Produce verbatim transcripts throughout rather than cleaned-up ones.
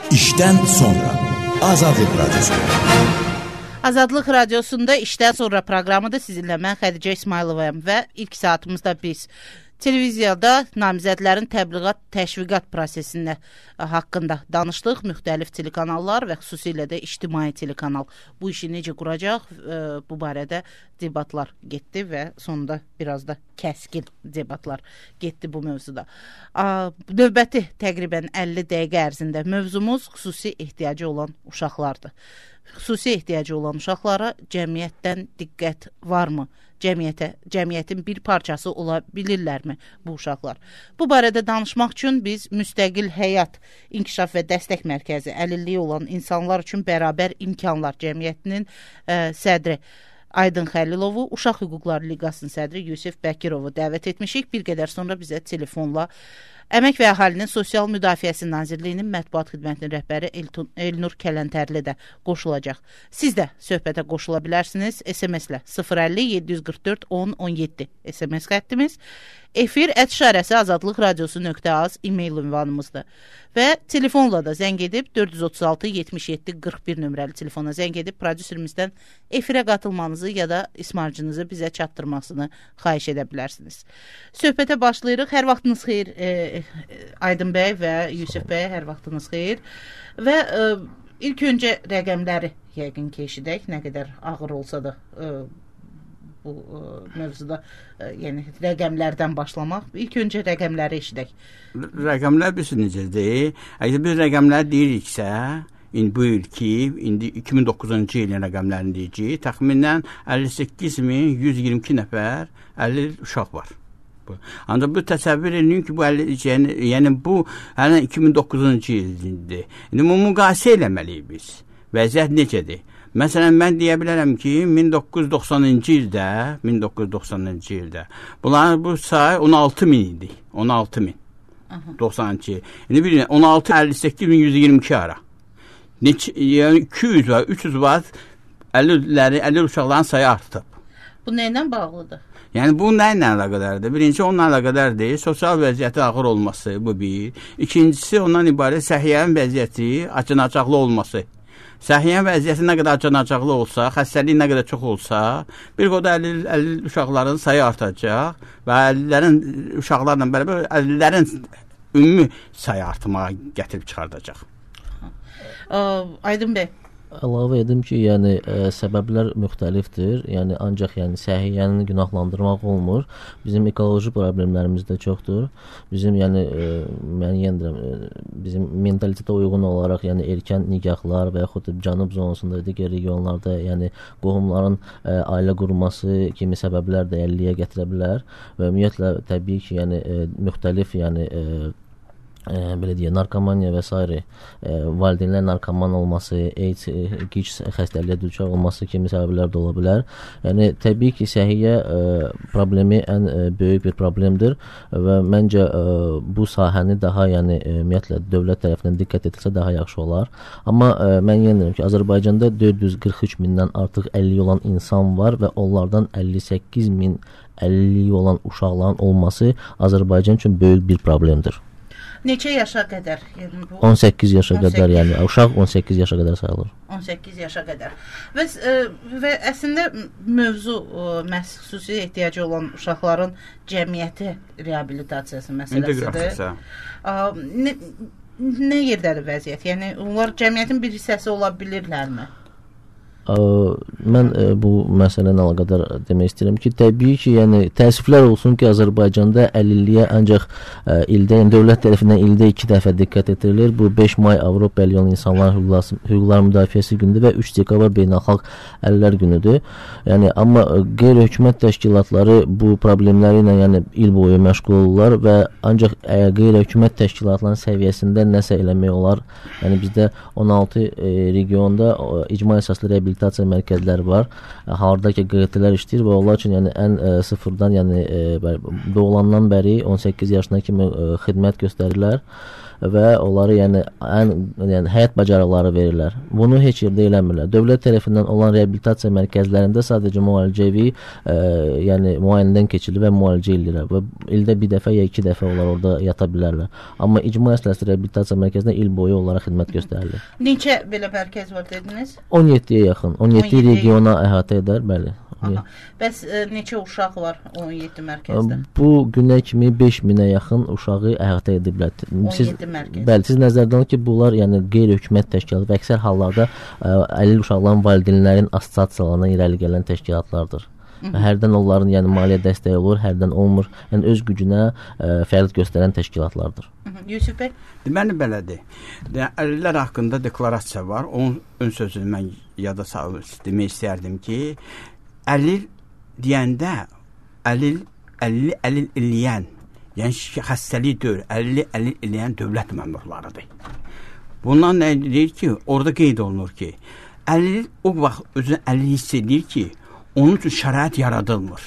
İşdən sonra Azadlıq Radyosu. Azadlıq Radyosunda işdən sonra proqramıda sizinlə mən Xədicə İsmayılovayam və ilk saatımızda biz televiziyada namizədlərin təbliğat, təşviqat prosesində haqqında danışdıq. Müxtəlif telekanallar və xüsusilə də ictimai telekanal bu işi necə quracaq, bu barədə debatlar getdi və sonunda biraz da kəskin debatlar getdi bu mövzuda. Növbəti təqribən əlli dəqiqə ərzində mövzumuz xüsusi ehtiyacı olan uşaqlardır. Xüsusi ehtiyacı olan uşaqlara cəmiyyətdən diqqət varmı? Cəmiyyətə, cəmiyyətin bir parçası ola bilirlərmi bu uşaqlar? Bu barədə danışmaq üçün biz Müstəqil Həyat İnkişaf və Dəstək Mərkəzi əlilliyi olan insanlar üçün bərabər imkanlar cəmiyyətinin ə, sədri Aydın Xəlilovu, Uşaq Hüquqları Liqasının sədri Yusif Bəkirovu dəvət etmişik. Bir qədər sonra bizə telefonla Əmək və Əhalinin Sosial Müdafiəsi Nazirliyinin Mətbuat Xidmətinin rəhbəri Elnur Kələntərli də qoşulacaq. Siz də söhbətə qoşula bilərsiniz. S M S-lə sıfır əlli yeddi yüz qırx dörd on on yeddi S M S xəttimiz. Efir ət işarəsi azadlıq radiosu nöqtə az e-mail ünvanımızdır. Və telefonla da zəng edib dörd yüz otuz altı yetmiş yeddi qırx bir nömrəli telefona zəng edib prodüserimizdən efirə qatılmanızı ya da ismarcınızı bizə çatdırmasını xahiş edə bilərsiniz. Söhbətə başlayırıq. Hər vaxtınız xeyir e, Aydın bəy və Yusuf bəy, hər vaxtınız xeyir. Və e, ilk öncə rəqəmləri yəqin ki eşidək, nə qədər ağır olsa da e, bu ə, mövzuda ə, yəni rəqəmlərdən başlamaq. İlk öncə rəqəmləri eşidək. Rəqəmlər biz necədir? Əgər biz rəqəmlər deyiriksə, indi bu il ki, indi iki min doqquzuncu ilin rəqəmlərini deyəcəyik, təxminən əlli səkkiz min yüz iyirmi iki nəfər əlil uşaq var. Ancaq bu təsəvvür edin ki, bu əlli, yəni, yəni bu hələ iki min doqquzuncu ildir. İndi bu müqayisə eləməliyik biz. Vəziyyət necədir? Məsələn, mən deyə bilərəm ki, min doqquz yüz doxsanıncı ildə, min doqquz yüz doxsanıncı ildə bunların bu sayı on altı min idi. on altı min. doxsanıncı il. İndi bir on altı əlli səkkiz min yüz iyirmi iki ara. Neç, yəni iki yüz var, üç yüz var, əlilləri, əlil uşaqların sayı artıb. Bu nə ilə bağlıdır? Yəni bu nə ilə əlaqədardır? Birinci onunla əlaqədardır, sosial vəziyyəti ağır olması, bu bir. İkincisi ondan ibarət səhiyyənin vəziyyəti acınacaqlı olması. Səhiyyənin vəziyyəti nə qədər acınacaqlı olsa, xəstəlik nə qədər çox olsa, bir qədər əlil, əlil uşaqların sayı artacaq və əlillərin uşaqlarla bərabər əlillərin ümumi sayı artmağa gətirib çıxardacaq. Aydın bəy. Əlavə edim ki, yəni ə, səbəblər müxtəlifdir. Yəni ancaq yəni səhiyyəni günahlandırmaq olmur. Bizim ekoloji problemlərimiz də çoxdur. Bizim yəni ə, mən yenə deyirəm, bizim mentalitetə uyğun olaraq yəni erkən nikahlar və yaxud da cənub zonasında digər regionlarda yəni qohumların ə, ailə qurması kimi səbəblər də əlilliyə gətirə bilər və ümumiyyətlə təbii ki, yəni ə, müxtəlif yəni ə, E, belə deyə, narkomaniya və s. E, valideynlər narkoman olması, AIDS, e, gic xəstəliyə düçar olması kimi səbəblər də ola bilər. Yəni, təbii ki, səhiyyə e, problemi ən e, böyük bir problemdir və məncə e, bu sahəni daha, yəni, e, ümumiyyətlə, dövlət tərəfindən diqqət edilsə daha yaxşı olar. Amma e, mən yenə deyirəm ki, Azərbaycanda dörd yüz qırx üç mindən artıq əlilliyi olan insan var və onlardan əlli səkkiz min əlilliyi olan uşaqların olması Azərbaycan üçün böyük bir problemdir. Neçə yaşa qədər? Yəni bu on səkkiz yaşa on səkkiz qədər, yəni uşaq on səkkiz yaşa qədər sayılır. on səkkiz yaşa qədər. Və, ə, və əslində mövzu ə, məhz xüsusi ehtiyacı olan uşaqların cəmiyyəti reabilitasiyası məsələsidir. Ə, nə, nə yerdədir vəziyyət? Yəni onlar cəmiyyətin bir hissəsi ola bilirlərmi? Ə, mən ə, bu məsələni əlaqədar demək istəyirəm ki, təbii ki, yəni təəssüflər olsun ki, Azərbaycanda əlilliyə ancaq ə, ildə, yəni dövlət tərəfindən ildə iki dəfə diqqət etdirilir. Bu beş may Avropa əlilliyi olan insanların hüquqları müdafiəsi günüdür və üç dekabr beynəlxalq əlillər günüdür. Yəni amma qeyri-hökumət təşkilatları bu problemləri ilə yəni il boyu məşğul olurlar və ancaq ə, qeyri-hökumət təşkilatlarının səviyyəsində nəsə eləmək olar. Yəni bizdə on altı e, regionda o, icma əsaslı reabilitasiya mərkəzləri var. Harda ki Q T-lər işləyir və onlar üçün yəni ən ə, sıfırdan yəni ə, doğulandan bəri on səkkiz yaşına kimi ə, xidmət göstərirlər. və onları yəni ən yəni həyat bacarıqları verirlər. Bunu heç yerdə eləmirlər. Dövlət tərəfindən olan reabilitasiya mərkəzlərində sadəcə müalicəvi, e, yəni müayinədən keçilir və müalicə edirlər və ildə bir dəfə ya iki dəfə onlar orada yata bilərlər. Amma icma əslində reabilitasiya mərkəzində il boyu onlara xidmət göstərilir. Neçə belə mərkəz var dediniz? on yeddiyə yaxın. on yeddi regiona əhatə edər, bəli. Aha. Bəs e, neçə uşaq var on yeddi mərkəzdə? Bu günə kimi beş minə yaxın uşağı əhatə ediblər. Siz, on yeddi mərkəz. Bəli, siz nəzərdən alın ki, bunlar yəni qeyri-hökumət təşkilatı və əksər hallarda əlil uşaqların valideynlərin assosiasiyalarına irəli gələn təşkilatlardır. Hı -hı. Hərdən onların yəni maliyyə dəstəyi olur, hərdən olmur. Yəni öz gücünə ə, fəaliyyət göstərən təşkilatlardır. Hı -hı. Yusuf bəy? Deməli belədir. Əlillər haqqında deklarasiya var. Onun ön sözünü mən yada salıb demək istərdim ki, əlil deyəndə əlil, əlil, əlil eləyən, yəni xəstəlik deyil, əlil, əlil eləyən dövlət məmurlarıdır. Bundan nə deyir ki, orada qeyd olunur ki, əlil o vaxt özünü əlil hiss edir ki, onun üçün şərait yaradılmır.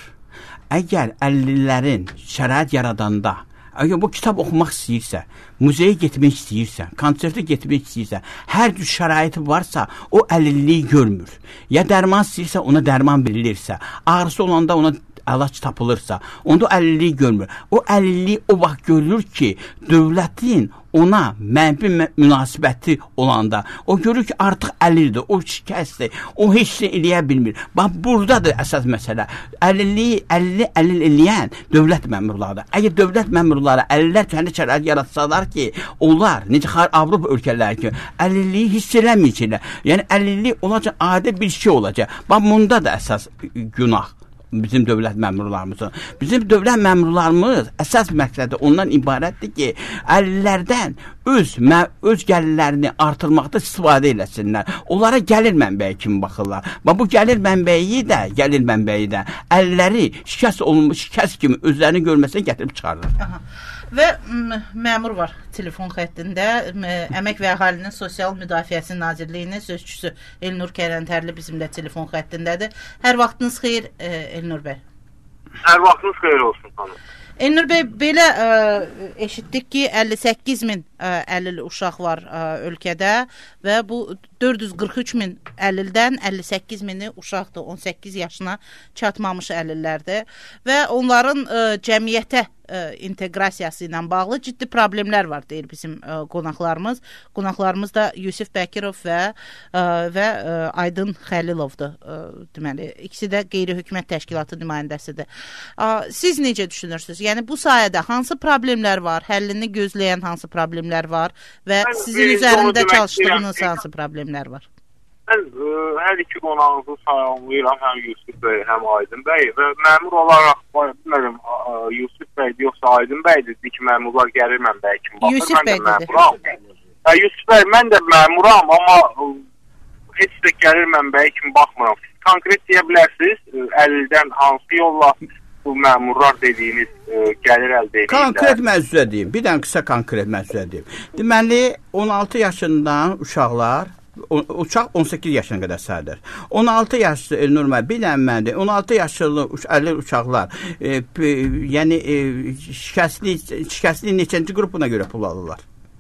Əgər əlillərin şərait yaradanda, əgər bu kitab oxumaq istəyirsə, muzeyə getmək istəyirsə, konsertə getmək istəyirsə, hər cür şəraiti varsa, o əlilliyi görmür. Ya dərman istəyirsə, ona dərman verilirsə, ağrısı olanda ona əlac tapılırsa, onda o əlilliyi görmür. O əlilliyi o vaxt görülür ki, dövlətin ona mənfi münasibəti olanda, o görür ki, artıq əlildir, o şikəstdir, o heç şey eləyə bilmir. Bax, buradadır əsas məsələ. Əlilliyi, əlilli əlil eləyən dövlət məmurlarıdır. Əgər dövlət məmurları əlillər kəndi şərait yaratsalar ki, onlar, necə Avropa ölkələri ki, əlilliyi hiss eləməyəcəklər. Yəni, əlilliyi olacaq, adi bir şey olacaq. Bax, bunda da əsas günah bizim dövlət məmurlarımızın. Bizim dövlət məmurlarımız əsas məqsədi ondan ibarətdir ki, əlillərdən öz, öz gəlirlərini artırmaqda istifadə eləsinlər. Onlara gəlir mənbəyi kimi baxırlar. Və bu gəlir mənbəyi də, gəlir mənbəyi də əlilləri şikəst olunmuş, şikəst kimi özlərini görməsinə gətirib çıxarır. Aha. Və məmur var telefon xəttində. Əmək və Əhalinin Sosial Müdafiəsi Nazirliyinin sözçüsü Elnur Kərəntərli bizimlə telefon xəttindədir. Hər vaxtınız xeyir, Elnur bəy. Hər vaxtınız xeyir olsun, xanım. Elnur bəy, belə ə, eşitdik ki, əlli səkkiz min ə, əlil uşaq var ə, ölkədə və bu dörd yüz qırx üç min əlildən əlli səkkiz mini uşaqdır, on səkkiz yaşına çatmamış əlillərdir və onların ə, cəmiyyətə ə, inteqrasiyası ilə bağlı ciddi problemlər var, deyir bizim ə, qonaqlarımız. Qonaqlarımız da Yusuf Bəkirov və ə, və ə, Aydın Xəlilovdur. Ə, deməli, ikisi də qeyri-hökumət təşkilatı nümayəndəsidir. Ə, siz necə düşünürsünüz? Yəni bu sahədə hansı problemlər var? Həllini gözləyən hansı problemlər var və mən sizin üzərində çalışdığınız hansı problemlər var? Mən ə, hər iki qonağınızı salamlayıram, həm Yusuf bəy, həm Aydın bəy və məmur olaraq, bilmirəm, Yusuf bəy yoxsa Aydın bəy dedi ki, məmurlar gəlir mənbəyə kimi baxır. Yusuf bəy dedi. Hə, Yusuf bəy, mən də məmuram, amma ə, heç də gəlir mənbəyə kimi baxmıram. Konkret deyə bilərsiniz, əlildən hansı yolla bu məmurlar dediyiniz ə, gəlir əldə edirlər? Konkret mövzuya deyim, bir dənə qısa konkret mövzuya deyim. Deməli, on altı yaşından uşaqlar, uşaq on səkkiz yaşına qədər sayılır. on altı yaşlı Elnur müəllim, bir dənə məndir. on altı yaşlı əlil uşaqlar, e, p, yəni e, şikəstli, şikəstli neçənci qrupuna görə pul alırlar?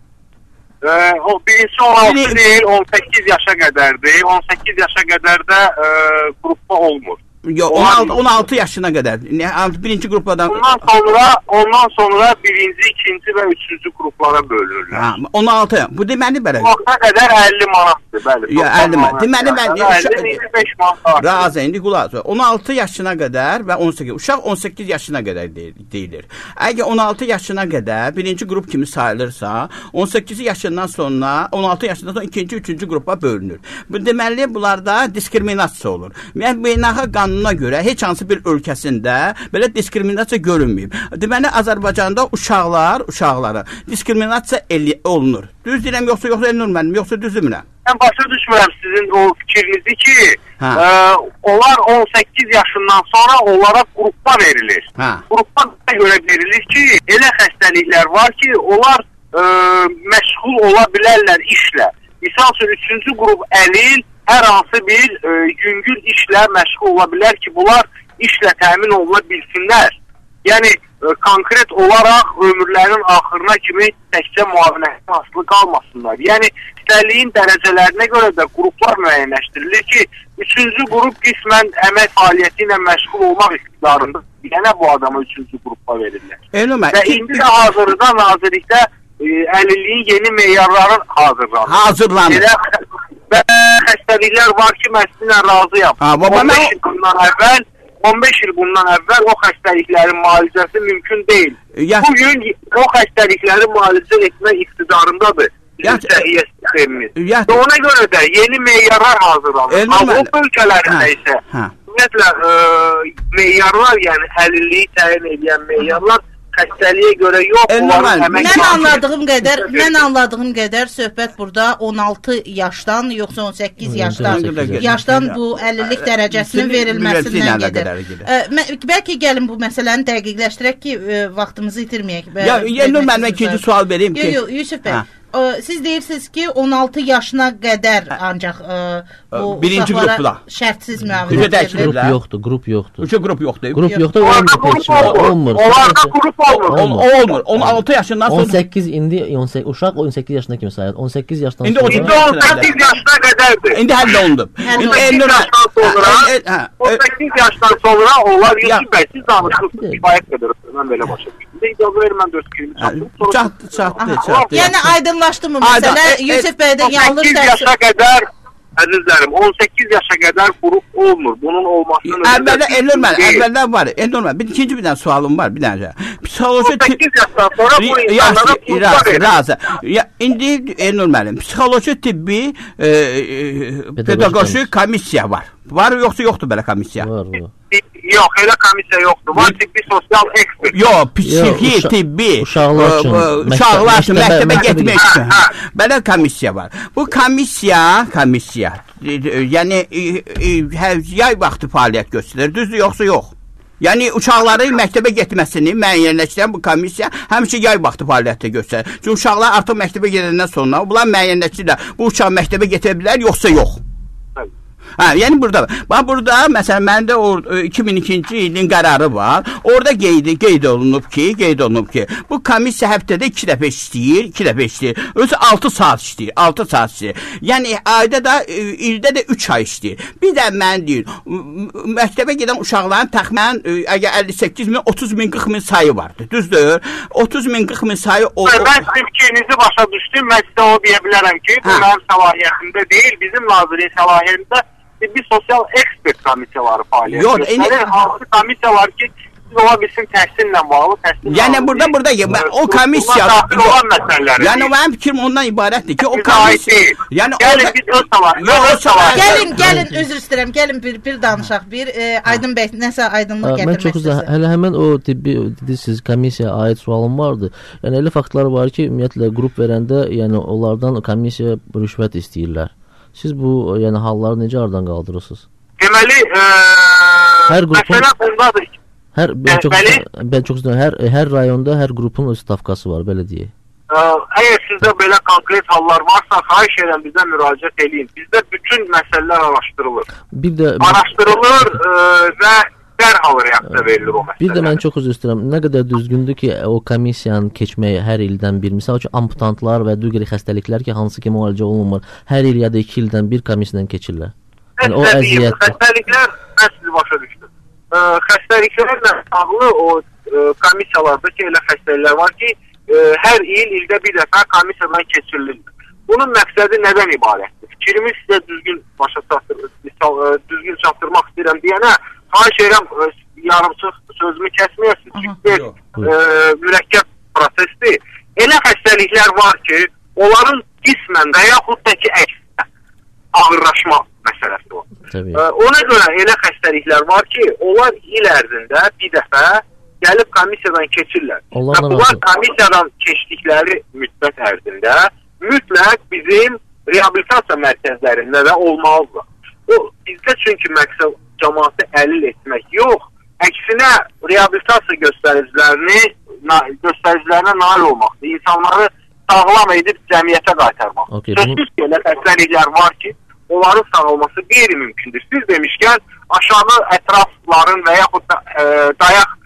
Ee, o birisi on altı deyil, on səkkiz yaşa qədərdir. on səkkiz yaşa qədər də e, qrupda olmur. Yox, on altı, on altı yaşına qədər. Birinci qrupadan... Ondan sonra, ondan sonra birinci, ikinci və üçüncü qruplara bölünürlər. Ha, on altı. Bu deməli belə. Bu vaxta qədər əlli manatdır, bəli. Ya, əlli manat. Deməli mən... əlli beş manat. Razı, indi qulaq. on altı yaşına qədər və on səkkiz. Uşaq on səkkiz yaşına qədər deyilir. Əgər on altı yaşına qədər birinci qrup kimi sayılırsa, on səkkiz yaşından sonra, on altı yaşından sonra ikinci, üçüncü qrupa bölünür. Bu deməli, bunlarda diskriminasiya olur. Yəni, beynəlxalq qanuna görə heç hansı bir ölkəsində belə diskriminasiya görünməyib. Deməli, Azərbaycanda uşaqlar, uşaqları diskriminasiya olunur. Düz deyirəm, yoxsa yoxsa Elnur müəllim, yoxsa düzdürmürəm? Mən başa düşmürəm sizin o fikrinizi ki, e, onlar on səkkiz yaşından sonra onlara qrupda verilir. Hə. Qrupda görə verilir ki, elə xəstəliklər var ki, onlar e, məşğul ola bilərlər işlə. Misal üçün, üçüncü qrup əlil hər hansı bir e, yüngül işlə məşğul ola bilər ki, bunlar işlə təmin oluna bilsinlər. Yəni, konkret olaraq ömürlərin axırına kimi təkcə müavinətin asılı qalmasınlar. Yəni, xəstəliyin dərəcələrinə görə də qruplar müəyyənləşdirilir ki, üçüncü qrup qismən əmək fəaliyyəti ilə məşğul olmaq iqtidarında yenə bu adama üçüncü qrupa verirlər. Elmə, və indi də hazırda nazirlikdə e, əlilliyin yeni meyarları hazırlanır. Hazırlanır. Və xəstəliklər var ki, mən sizinlə razıyam. Ha, baba, on beş il bundan əvvəl on beş il bundan əvvəl o xəstəliklərin müalicəsi mümkün deyil. Ya, bugün o xəstəlikləri müalicə etmək iqtidarındadır. Səhiyyə sistemimiz. Və ona görə də yeni meyarlar hazırlanır. Avropa ölkələrində isə ümumiyyətlə e, meyarlar, yəni əlilliyi təyin edən meyarlar xəstəliyə görə yox. Mən anladığım qədər, mən anladığım qədər söhbət burada on altı yaşdan, yoxsa on səkkiz yaşdan, yaşdan bu əlillik dərəcəsinin verilməsindən gedir. Bəlkə gəlin bu məsələni dəqiqləşdirək ki, vaxtımızı itirməyək. Ya, yəni mən ikinci sual vereyim ki. Yox, Yusuf bəy. Siz deyirsiniz ki, on altı yaşına qədər ancaq e, bu birinci uşaqlara şərtsiz müavinət verilir. Grup yoxdur, grup yoxdur. Üçü grup yoxdur. Grup yoxdur, olmur. Onlarda grup olmur. Olmur. on altı yaşından sonra. on səkkiz indi on səkkiz uşaq on səkkiz yaşına kimi sayılır. on səkkiz yaşdan sonra. İndi on səkkiz yaşına qədərdir. İndi həll olundu. on səkkiz yaşdan sonra, on səkkiz yaşdan sonra onlar Yusuf bəy, siz danışırsınız, kifayət qədər. Mən belə başa düşdüm. İcazə verin, mən dörd kilimi çatdım. Çatdı, çatdı, çatdı. Yəni aydınlaşdı mı məsələ? Yusuf bəydən yanlış on səkkiz yaşa qədər, əzizlərim, on səkkiz yaşa qədər qrup olmur. Bunun olmasının əvvəldə elmər, əvvəldə var. Elmər, bir ikinci bir dənə sualım var, bir dənə. Psixoloji on səkkiz yaşdan sonra bu insanlara qruplar verir. Razı. Ya indi elmər, psixoloji tibbi e, e, pedaqoji komissiya var. Var yoxsa yoxdur belə komissiya? Var, var. Yox, elə komissiya yoxdur. Var tibbi sosial ekspert. Yox, psixi, tibbi, uşaqlar üçün, uşaqlar üçün, məktəbə getmək üçün. Belə komissiya var. Bu komissiya, komissiya, yəni yay vaxtı fəaliyyət göstərir, düzdür yoxsa yox? Yəni uşaqların məktəbə getməsini müəyyənləşdirən bu komissiya həmişə yay vaxtı fəaliyyətdə göstərir. Çünki uşaqlar artıq məktəbə gedəndən sonra bunlar müəyyənləşdirirlər. Bu uşaq məktəbə getə bilər yoxsa yox? Hə, yəni burada. Bax burada məsələn məndə o iki min ikinci ilin qərarı var. Orada qeyd qeyd olunub ki, qeyd olunub ki, bu komissiya həftədə iki dəfə işləyir, iki dəfə işləyir. Özü altı saat işləyir, altı saat işləyir. Yəni ayda da ildə də üç ay işləyir. Bir də mən deyir, məktəbə gedən uşaqların təxminən əgər əlli səkkiz min, otuz min, qırx min sayı vardı. Düzdür? otuz min, qırx min sayı o. Mən sizin fikrinizi başa düşdüm. Mən sizə o deyə bilərəm ki, bu mənim səlahiyyətimdə deyil, bizim nazirin səlahiyyətində bir sosial ekspert komissiyaları fəaliyyət Yox, göstərir. Hansı komissiyalar ki, siz ola bilsin təhsillə bağlı, təhsillə yəni bağlı. Burada, burada, burada, o komissiya... olan məsələləri. Yəni, mənim fikrim ondan ibarətdir ki, o komissiya... Yəni, gəlin, biz öz salahiyyət. Gəlin, gəlin, üzr istəyirəm, gəlin bir, bir danışaq, bir e, Aydın bəy, nəsə aydınlıq gətirmək istəyirəm. Mən çox uzaq, hələ həmən o tibbi, dediniz, komissiyaya aid sualım vardı. Yəni, elə faktlar var ki, ümumiyyətlə, qrup verəndə, yəni, onlardan komissiya rüşvət istəyirlər. Siz bu, yəni halları necə aradan qaldırırsınız? Deməli, e, hər qrupun, məsələ bundadır. Hər, mən çox, mən çox istəyirəm, hər, hər rayonda hər qrupun öz stavkası var, belə deyək. E, əgər sizdə belə konkret hallar varsa, xahiş edən bizə müraciət edin. Bizdə bütün məsələlər araşdırılır. Bir də, araşdırılır e, və dərhal reaksiya verilir o məsələ. Bir də mən çox üzr istəyirəm. Nə qədər düzgündür ki, o komissiyanın keçməyi hər ildən bir, misal ki, amputantlar və digər xəstəliklər ki, hansı ki müalicə olunmur, hər il ya da iki ildən bir komissiyadan keçirlər. Yəni o əziyyət. Xəstəliklər, mən sizi başa düşdüm. E, xəstəliklərlə bağlı o e, komissiyalarda ki, elə xəstəliklər var ki, e, hər il ildə bir dəfə komissiyadan keçirilir. Bunun məqsədi nədən ibarətdir? Fikrimi sizə düzgün başa çatdırmaq, e, düzgün çatdırmaq istəyirəm deyənə, xahiş edirəm, yarımçıq sözümü kəsməyəsiniz. Çünki e, mürəkkəb prosesdir. Elə xəstəliklər var ki, onların qismən və yaxud da ki, əksinə ağırlaşma məsələsi var. E, ona görə elə xəstəliklər var ki, onlar il ərzində bir dəfə gəlib komissiyadan keçirlər. Və bunlar komissiyadan keçdikləri müddət ərzində mütləq bizim reabilitasiya mərkəzlərində də olmalıdır. O, bizdə çünki məqsəd cəmaatı əlil etmək yox, əksinə reabilitasiya göstəricilərini göstəricilərinə nail olmaqdır. İnsanları sağlam edib cəmiyyətə qaytarmaq. Okay, sözsüz ki, elə xəstəliklər var ki, onların sağolması qeyri-mümkündür. Siz demişkən, aşağı ətrafların və yaxud da e, dayaq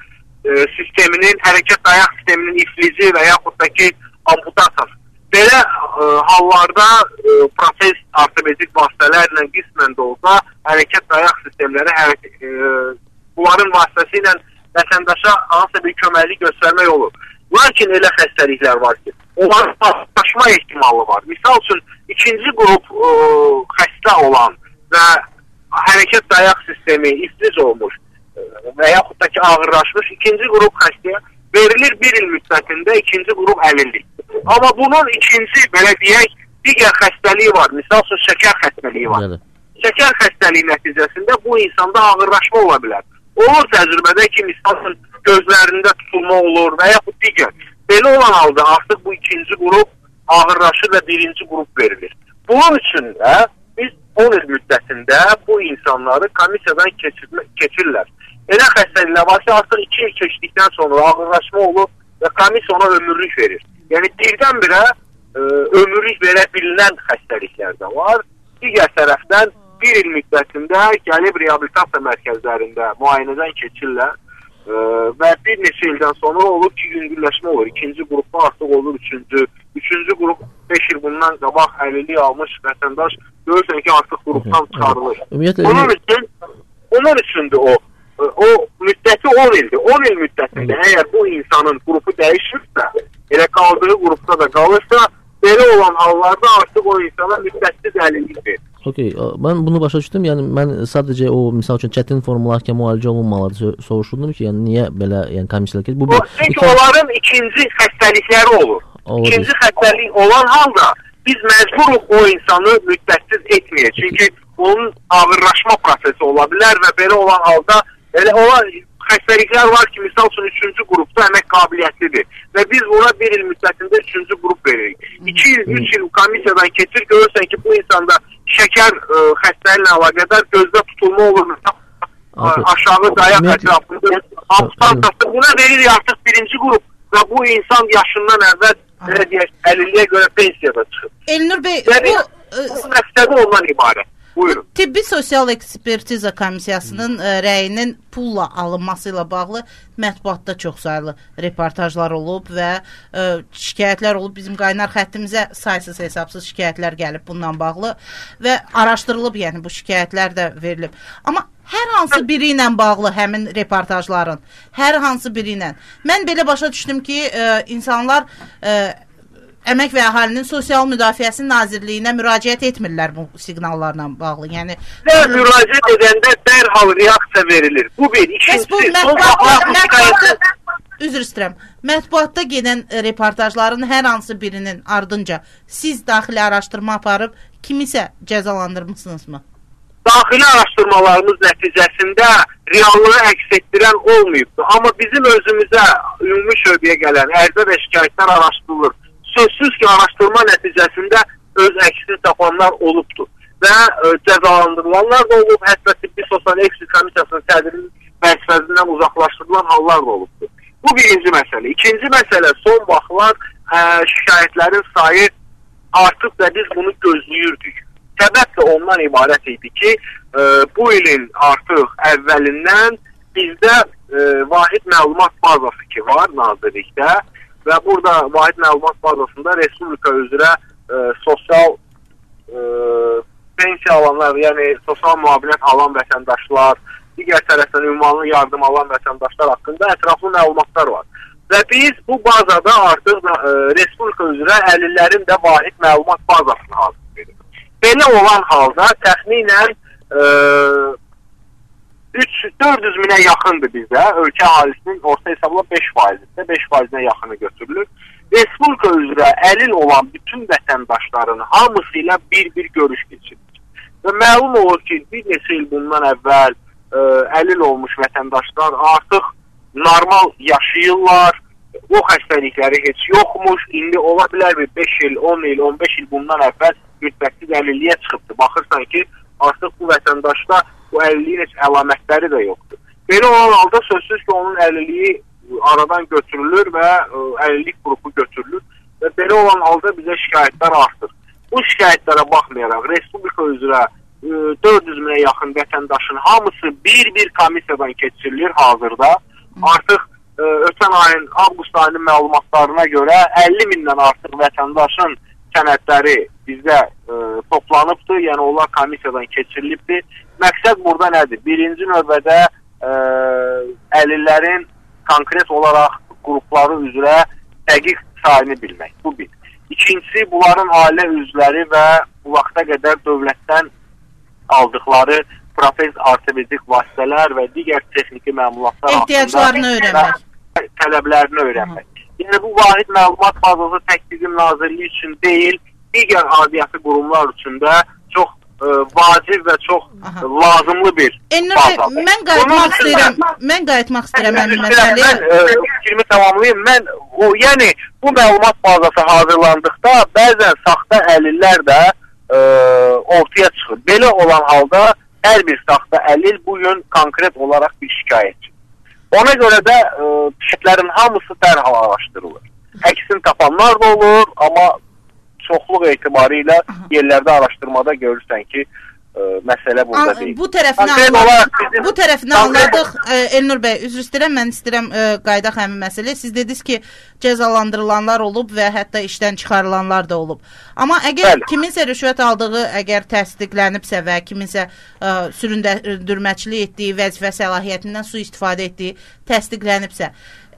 e, sisteminin, hərəkət dayaq sisteminin iflici və yaxud da ki, amputasiyası. Belə e, hallarda e, protez ortopedik vasitələrlə qismən də olsa, hərəkət dayaq sistemləri hərəkət, e, bunların vasitəsilə vətəndaşa hansısa bir köməklik göstərmək olur. Lakin elə xəstəliklər var ki, onların paslaşma ehtimalı var. Misal üçün, ikinci qrup e, xəstə olan və hərəkət dayaq sistemi iflic olmuş e, və yaxud da ki, ağırlaşmış ikinci qrup xəstəyə verilir bir il müddətində ikinci qrup əlillik. Amma bunun ikinci, belə deyək, digər xəstəliyi var. Misal üçün, şəkər xəstəliyi var. Evet. Şəkər xəstəliyi nəticəsində bu insanda ağırlaşma ola bilər. Olur təcrübədə ki, misal üçün, gözlərində tutulma olur və yaxud digər. Belə olan halda artıq bu ikinci qrup ağırlaşır və birinci qrup verilir. Bunun üçün də biz on il müddətində bu insanları komissiyadan keçirlər. Elə xəstəliklər var ki, artıq iki il keçdikdən sonra ağırlaşma olur və komissiya ona ömürlük verir. Yəni, birdən-birə e, ömürlük verə bilinən xəstəliklər də var. Digər tərəfdən bir il müddətində gəlib reabilitasiya mərkəzlərində müayinədən keçirlər e, və bir neçə ildən sonra olur ki, yüngülləşmə olur. İkinci qrupda artıq olur üçüncü. Üçüncü qrup beş il bundan qabaq əlillik almış vətəndaş görürsən ki, artıq qrupdan çıxarılır. Onun üçün, onun üçündür o. O müddəti on ildir. on il müddətində əgər bu insanın qrupu dəyişirsə, elə qaldığı qrupda da qalırsa, belə olan hallarda artıq o insana müddətsiz əlillik verir. Okey, mən bunu başa düşdüm. Yəni mən sadəcə o misal üçün çətin formalarkən müalicə olunmalıdır soruşdum ki, yəni niyə belə, yəni komissiyalar ki, bu bir çünki iki... onların ikinci xəstəlikləri olur. olur. İkinci xəstəlik olan halda biz məcburuq o insanı müddətsiz etməyə. Çünki onun ağırlaşma prosesi ola bilər və belə olan halda elə olan xəstəliklər var ki, misal üçün üçüncü qrupda əmək qabiliyyətlidir və biz buna bir il müddətində üçüncü qrup veririk. iki il, üç il komissiyadan keçir, görürsən ki, bu insanda şəkər ə, xəstəliklə əlaqədar gözdə tutulma olur, aşağı dayaq ətrafında amputasiyası. Buna veririk artıq birinci qrup və bu insan yaşından əvvəl belə deyək, əlilliyə görə pensiyada çıxır. Elnur bəy, bu, bu məqsədi ondan ibarət. Buyurun. Tibbi Sosial Ekspertiza Komissiyasının ə, rəyinin pulla alınması ilə bağlı mətbuatda çox saylı reportajlar olub və ə, şikayətlər olub. Bizim qaynar xəttimizə saysız hesabsız şikayətlər gəlib bundan bağlı və araşdırılıb, yəni bu şikayətlər də verilib. Amma hər hansı biri ilə bağlı həmin reportajların, hər hansı biri ilə. Mən belə başa düşdüm ki, ə, insanlar ə, Əmək və Əhalinin Sosial Müdafiəsi Nazirliyinə müraciət etmirlər bu siqnallarla bağlı. Yəni və müraciət edəndə dərhal reaksiya verilir. Bu bir. İkincisi, bu mətbuatda, mətbuatda, üzr istəyirəm. Mətbuatda gedən reportajların hər hansı birinin ardınca siz daxili araşdırma aparıb kimisə cəzalandırmısınızmı? Daxili araşdırmalarımız nəticəsində reallığı əks etdirən olmayıbdır. Amma bizim özümüzə ümumi şöbəyə gələn ərizə və şikayətlər araşdırılır. Sözsüz ki, araşdırma nəticəsində öz əksini tapanlar olubdur və ə, cəzalandırılanlar da olub, hətta Tibbi Sosial Ekspertiza Komissiyasının sədrinin vəzifəsindən uzaqlaşdırılan hallar da olubdur. Bu birinci məsələ. İkinci məsələ, son vaxtlar ə, şikayətlərin sayı artıq da biz bunu gözləyirdik. Səbəb də ondan ibarət idi ki, ə, bu ilin artıq əvvəlindən bizdə ə, vahid məlumat bazası ki var nazirlikdə, və burada vahid məlumat bazasında Respublika üzrə e, sosial e, pensiya alanlar, yəni sosial müavinət alan vətəndaşlar, digər tərəfdən ünvanlı yardım alan vətəndaşlar haqqında ətraflı məlumatlar var. Və biz bu bazada artıq e, Respublika üzrə əlillərin də vahid məlumat bazasını hazırlayırıq. Belə olan halda təxminən e, üç dörd yüz minə yaxındır bizə. Ölkə əhalisinin orta hesabla beş faizidir. beş faizinə yaxını götürülür. Respublika üzrə əlil olan bütün vətəndaşların hamısı ilə bir-bir görüş keçirilir. Və məlum olur ki, bir neçə il bundan əvvəl ə, əlil olmuş vətəndaşlar artıq normal yaşayırlar. O xəstəlikləri heç yoxmuş. İndi ola bilər bir beş il, on il, on beş il bundan əvvəl müddətsiz əlilliyə çıxıbdır. Baxırsan ki, artıq bu vətəndaşda bu əlilliyin heç əlamətləri də yoxdur. Belə olan halda sözsüz ki, onun əlilliyi aradan götürülür və əlillik qrupu götürülür və belə olan halda bizə şikayətlər artır. Bu şikayətlərə baxmayaraq Respublika üzrə dörd yüz minə yaxın vətəndaşın hamısı bir-bir komissiyadan keçirilir hazırda. Artıq ə, ötən ayın avqust ayının məlumatlarına görə əlli mindən artıq vətəndaşın sənədləri bizdə ə, toplanıbdır, yəni onlar komissiyadan keçirilibdir. Məqsəd burada nədir? Birinci növbədə ə, əlillərin konkret olaraq qrupları üzrə dəqiq sayını bilmək. Bu bir. İkincisi, bunların ailə üzvləri və bu vaxta qədər dövlətdən aldıqları protez ortopedik vasitələr və digər texniki məlumatlar ehtiyaclarını öyrənmək. Tələblərini öyrənmək. Yəni bu vahid məlumat bazası tək bizim Nazirlik üçün deyil, digər aidiyyəti qurumlar üçün də çox ə, vacib və çox Aha. lazımlı bir bazadır. Mən qayıtmaq istəyirəm. Mən qayıtmaq istəyirəm həmin məsələyə. Mən fikrimi tamamlayım. Mən o, yəni bu məlumat bazası hazırlandıqda bəzən saxta əlillər də ə, ortaya çıxır. Belə olan halda hər bir saxta əlil bu gün konkret olaraq bir şikayətçi. Ona görə də ə, şikayətlərin hamısı dərhal araşdırılır. Əksini tapanlar da olur, amma çoxluq etibarı ilə yerlərdə araşdırmada görürsən ki, ə, məsələ burada deyil. Bu tərəfini anladıq. Bu tərəfini anladıq. Elnur bəy, üzr istəyirəm, mən istəyirəm ə, qaydaq həmin məsələ. Siz dediniz ki, cəzalandırılanlar olub və hətta işdən çıxarılanlar da olub. Amma əgər Bəli. kiminsə rüşvət aldığı əgər təsdiqlənibsə və kiminsə ə, süründürməçilik etdiyi, vəzifə səlahiyyətindən sui-istifadə etdiyi təsdiqlənibsə,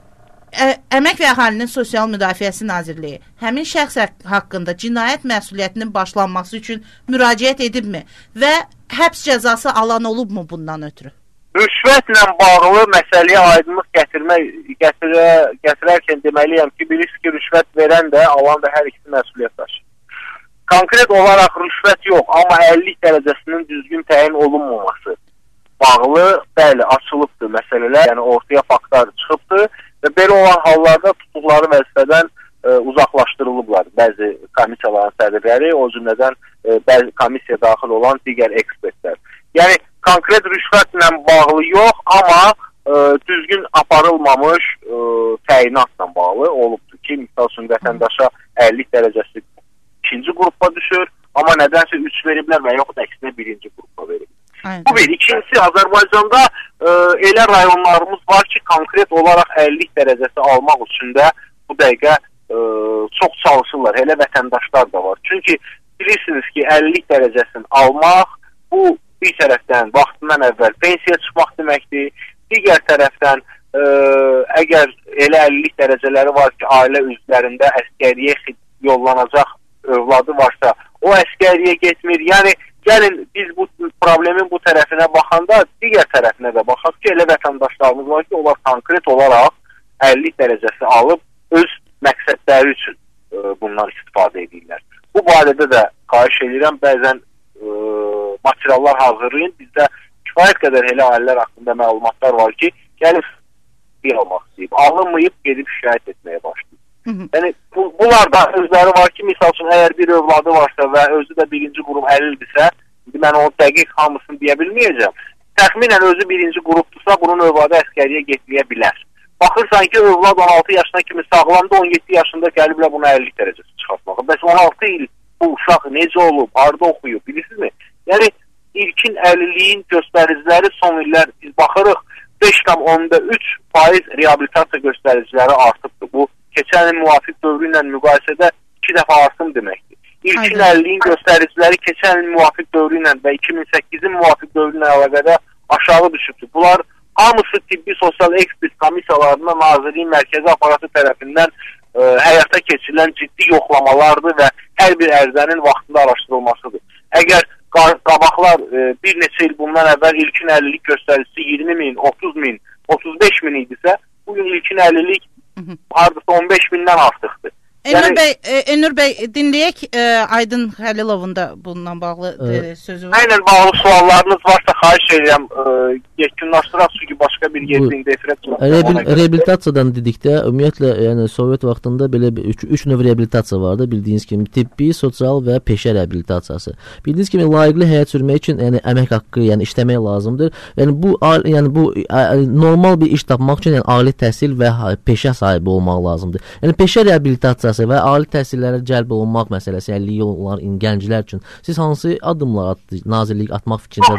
Ə, Əmək və Əhalinin Sosial Müdafiəsi Nazirliyi həmin şəxs haqqında cinayət məsuliyyətinin başlanması üçün müraciət edibmi və həbs cəzası alan olubmu bundan ötürü? Rüşvətlə bağlı məsələyə aydınlıq gətirmək, gətirə, gətirərkən deməliyəm ki, bilirsiniz ki, rüşvət verən də, alan da hər ikisi məsuliyyət daşır. Konkret olaraq rüşvət yox, amma əlillik dərəcəsinin düzgün təyin olunmaması bağlı, bəli, açılıbdır məsələlər, yəni ortaya faktlar çıxıbdır. Və belə olan hallarda tutduqları vəzifədən e, uzaqlaşdırılıblar bəzi komissiyaların sədrləri, o cümlədən e, bəzi komissiyaya daxil olan digər ekspertlər. Yəni, konkret rüşvətlə bağlı yox, amma e, düzgün aparılmamış e, təyinatla bağlı olubdur ki, misal üçün vətəndaşa əlillik dərəcəsi ikinci qrupa düşür, amma nədənsə üç veriblər və yoxud əksinə birinci qrupa veriblər. Aynen. Bu bir. İkincisi, Azərbaycanda e, elə rayonlarımız var ki, konkret olaraq əlillik dərəcəsi almaq üçün də bu dəqiqə e, çox çalışırlar. Elə vətəndaşlar da var. Çünki bilirsiniz ki, əlillik dərəcəsini almaq, bu bir tərəfdən vaxtından əvvəl pensiya çıxmaq deməkdir. Digər tərəfdən e, əgər elə əlillik dərəcələri var ki, ailə üzvlərində əskəriyə yollanacaq övladı varsa, o əskəriyə getmir. Yəni, gəlin biz bu problemin bu tərəfinə baxanda digər tərəfinə də baxaq ki, elə vətəndaşlarımız var ki, onlar konkret olaraq əlillik dərəcəsi alıb öz məqsədləri üçün e, bundan istifadə edirlər. Bu barədə də xahiş edirəm, bəzən e, materiallar hazırlayın. Bizdə kifayət qədər elə aillər haqqında məlumatlar var ki, gəlin bir almaq istəyib, alınmayıb gedib şikayət etməyə başlayıb. Yəni, bu, bunlar da özləri var ki, misal üçün, əgər bir övladı varsa və özü də birinci qrup əlildirsə, mən onu dəqiq hamısını deyə bilməyəcəm. Təxminən özü birinci qrupdursa, bunun övladı əskəriyə getməyə bilər. Baxırsan ki, övlad on altı yaşına kimi sağlamda, on yeddi yaşında gəliblər buna əlillik dərəcəsi çıxartmağa. Bəs on altı il bu uşaq necə olub, harada oxuyub, bilirsinizmi? Yəni, ilkin əlilliyin göstəriciləri son illər biz baxırıq, beş tam onda üç faiz reabilitasiya göstəriciləri artıbdır. Bu, keçən il müvafiq dövrü ilə müqayisədə iki dəfə artım deməkdir. İlkin əlilliyin göstəriciləri keçən il müvafiq dövrü ilə və iki min səkkizin müvafiq dövrü ilə əlaqədə aşağı düşübdür. Bunlar hamısı tibbi sosial ekspert komissiyalarında Nazirliyin mərkəzi aparatı tərəfindən e, həyata keçirilən ciddi yoxlamalardır və hər bir ərizənin vaxtında araşdırılmasıdır. Əgər qabaqlar e, bir neçə il bundan əvvəl ilkin əlillik göstəricisi iyirmi min, otuz min, otuz beş min idisə, bugün ilkin əlillik hardasa on beş mindən artıqdır. Elnur yəni, bəy, e, Elnur bəy dinləyək, e, Aydın Xəlilovun da bununla bağlı e, sözü var. Aynen bağlı suallarınız varsa xahiş edirəm, e, yekunlaşdıraq çünki başqa bir yerində efirət Reabil reabilitasiyadan dedikdə, ümumiyyətlə, yəni Sovet vaxtında belə üç, üç növ reabilitasiya vardı, bildiyiniz kimi tibbi, sosial və peşə reabilitasiyası. Bildiyiniz kimi layiqli həyat sürmək üçün, yəni əmək haqqı, yəni işləmək lazımdır. Yəni bu, yəni bu normal bir iş tapmaq üçün, yəni ali təhsil və peşə sahibi olmaq lazımdır. Yəni peşə reabilitasiyası və ali təhsillərə cəlb olunmaq məsələsi əlilliyi olan gənclər üçün siz hansı addımlar at Nazirlik atmaq fikrindədir, atır mısınız?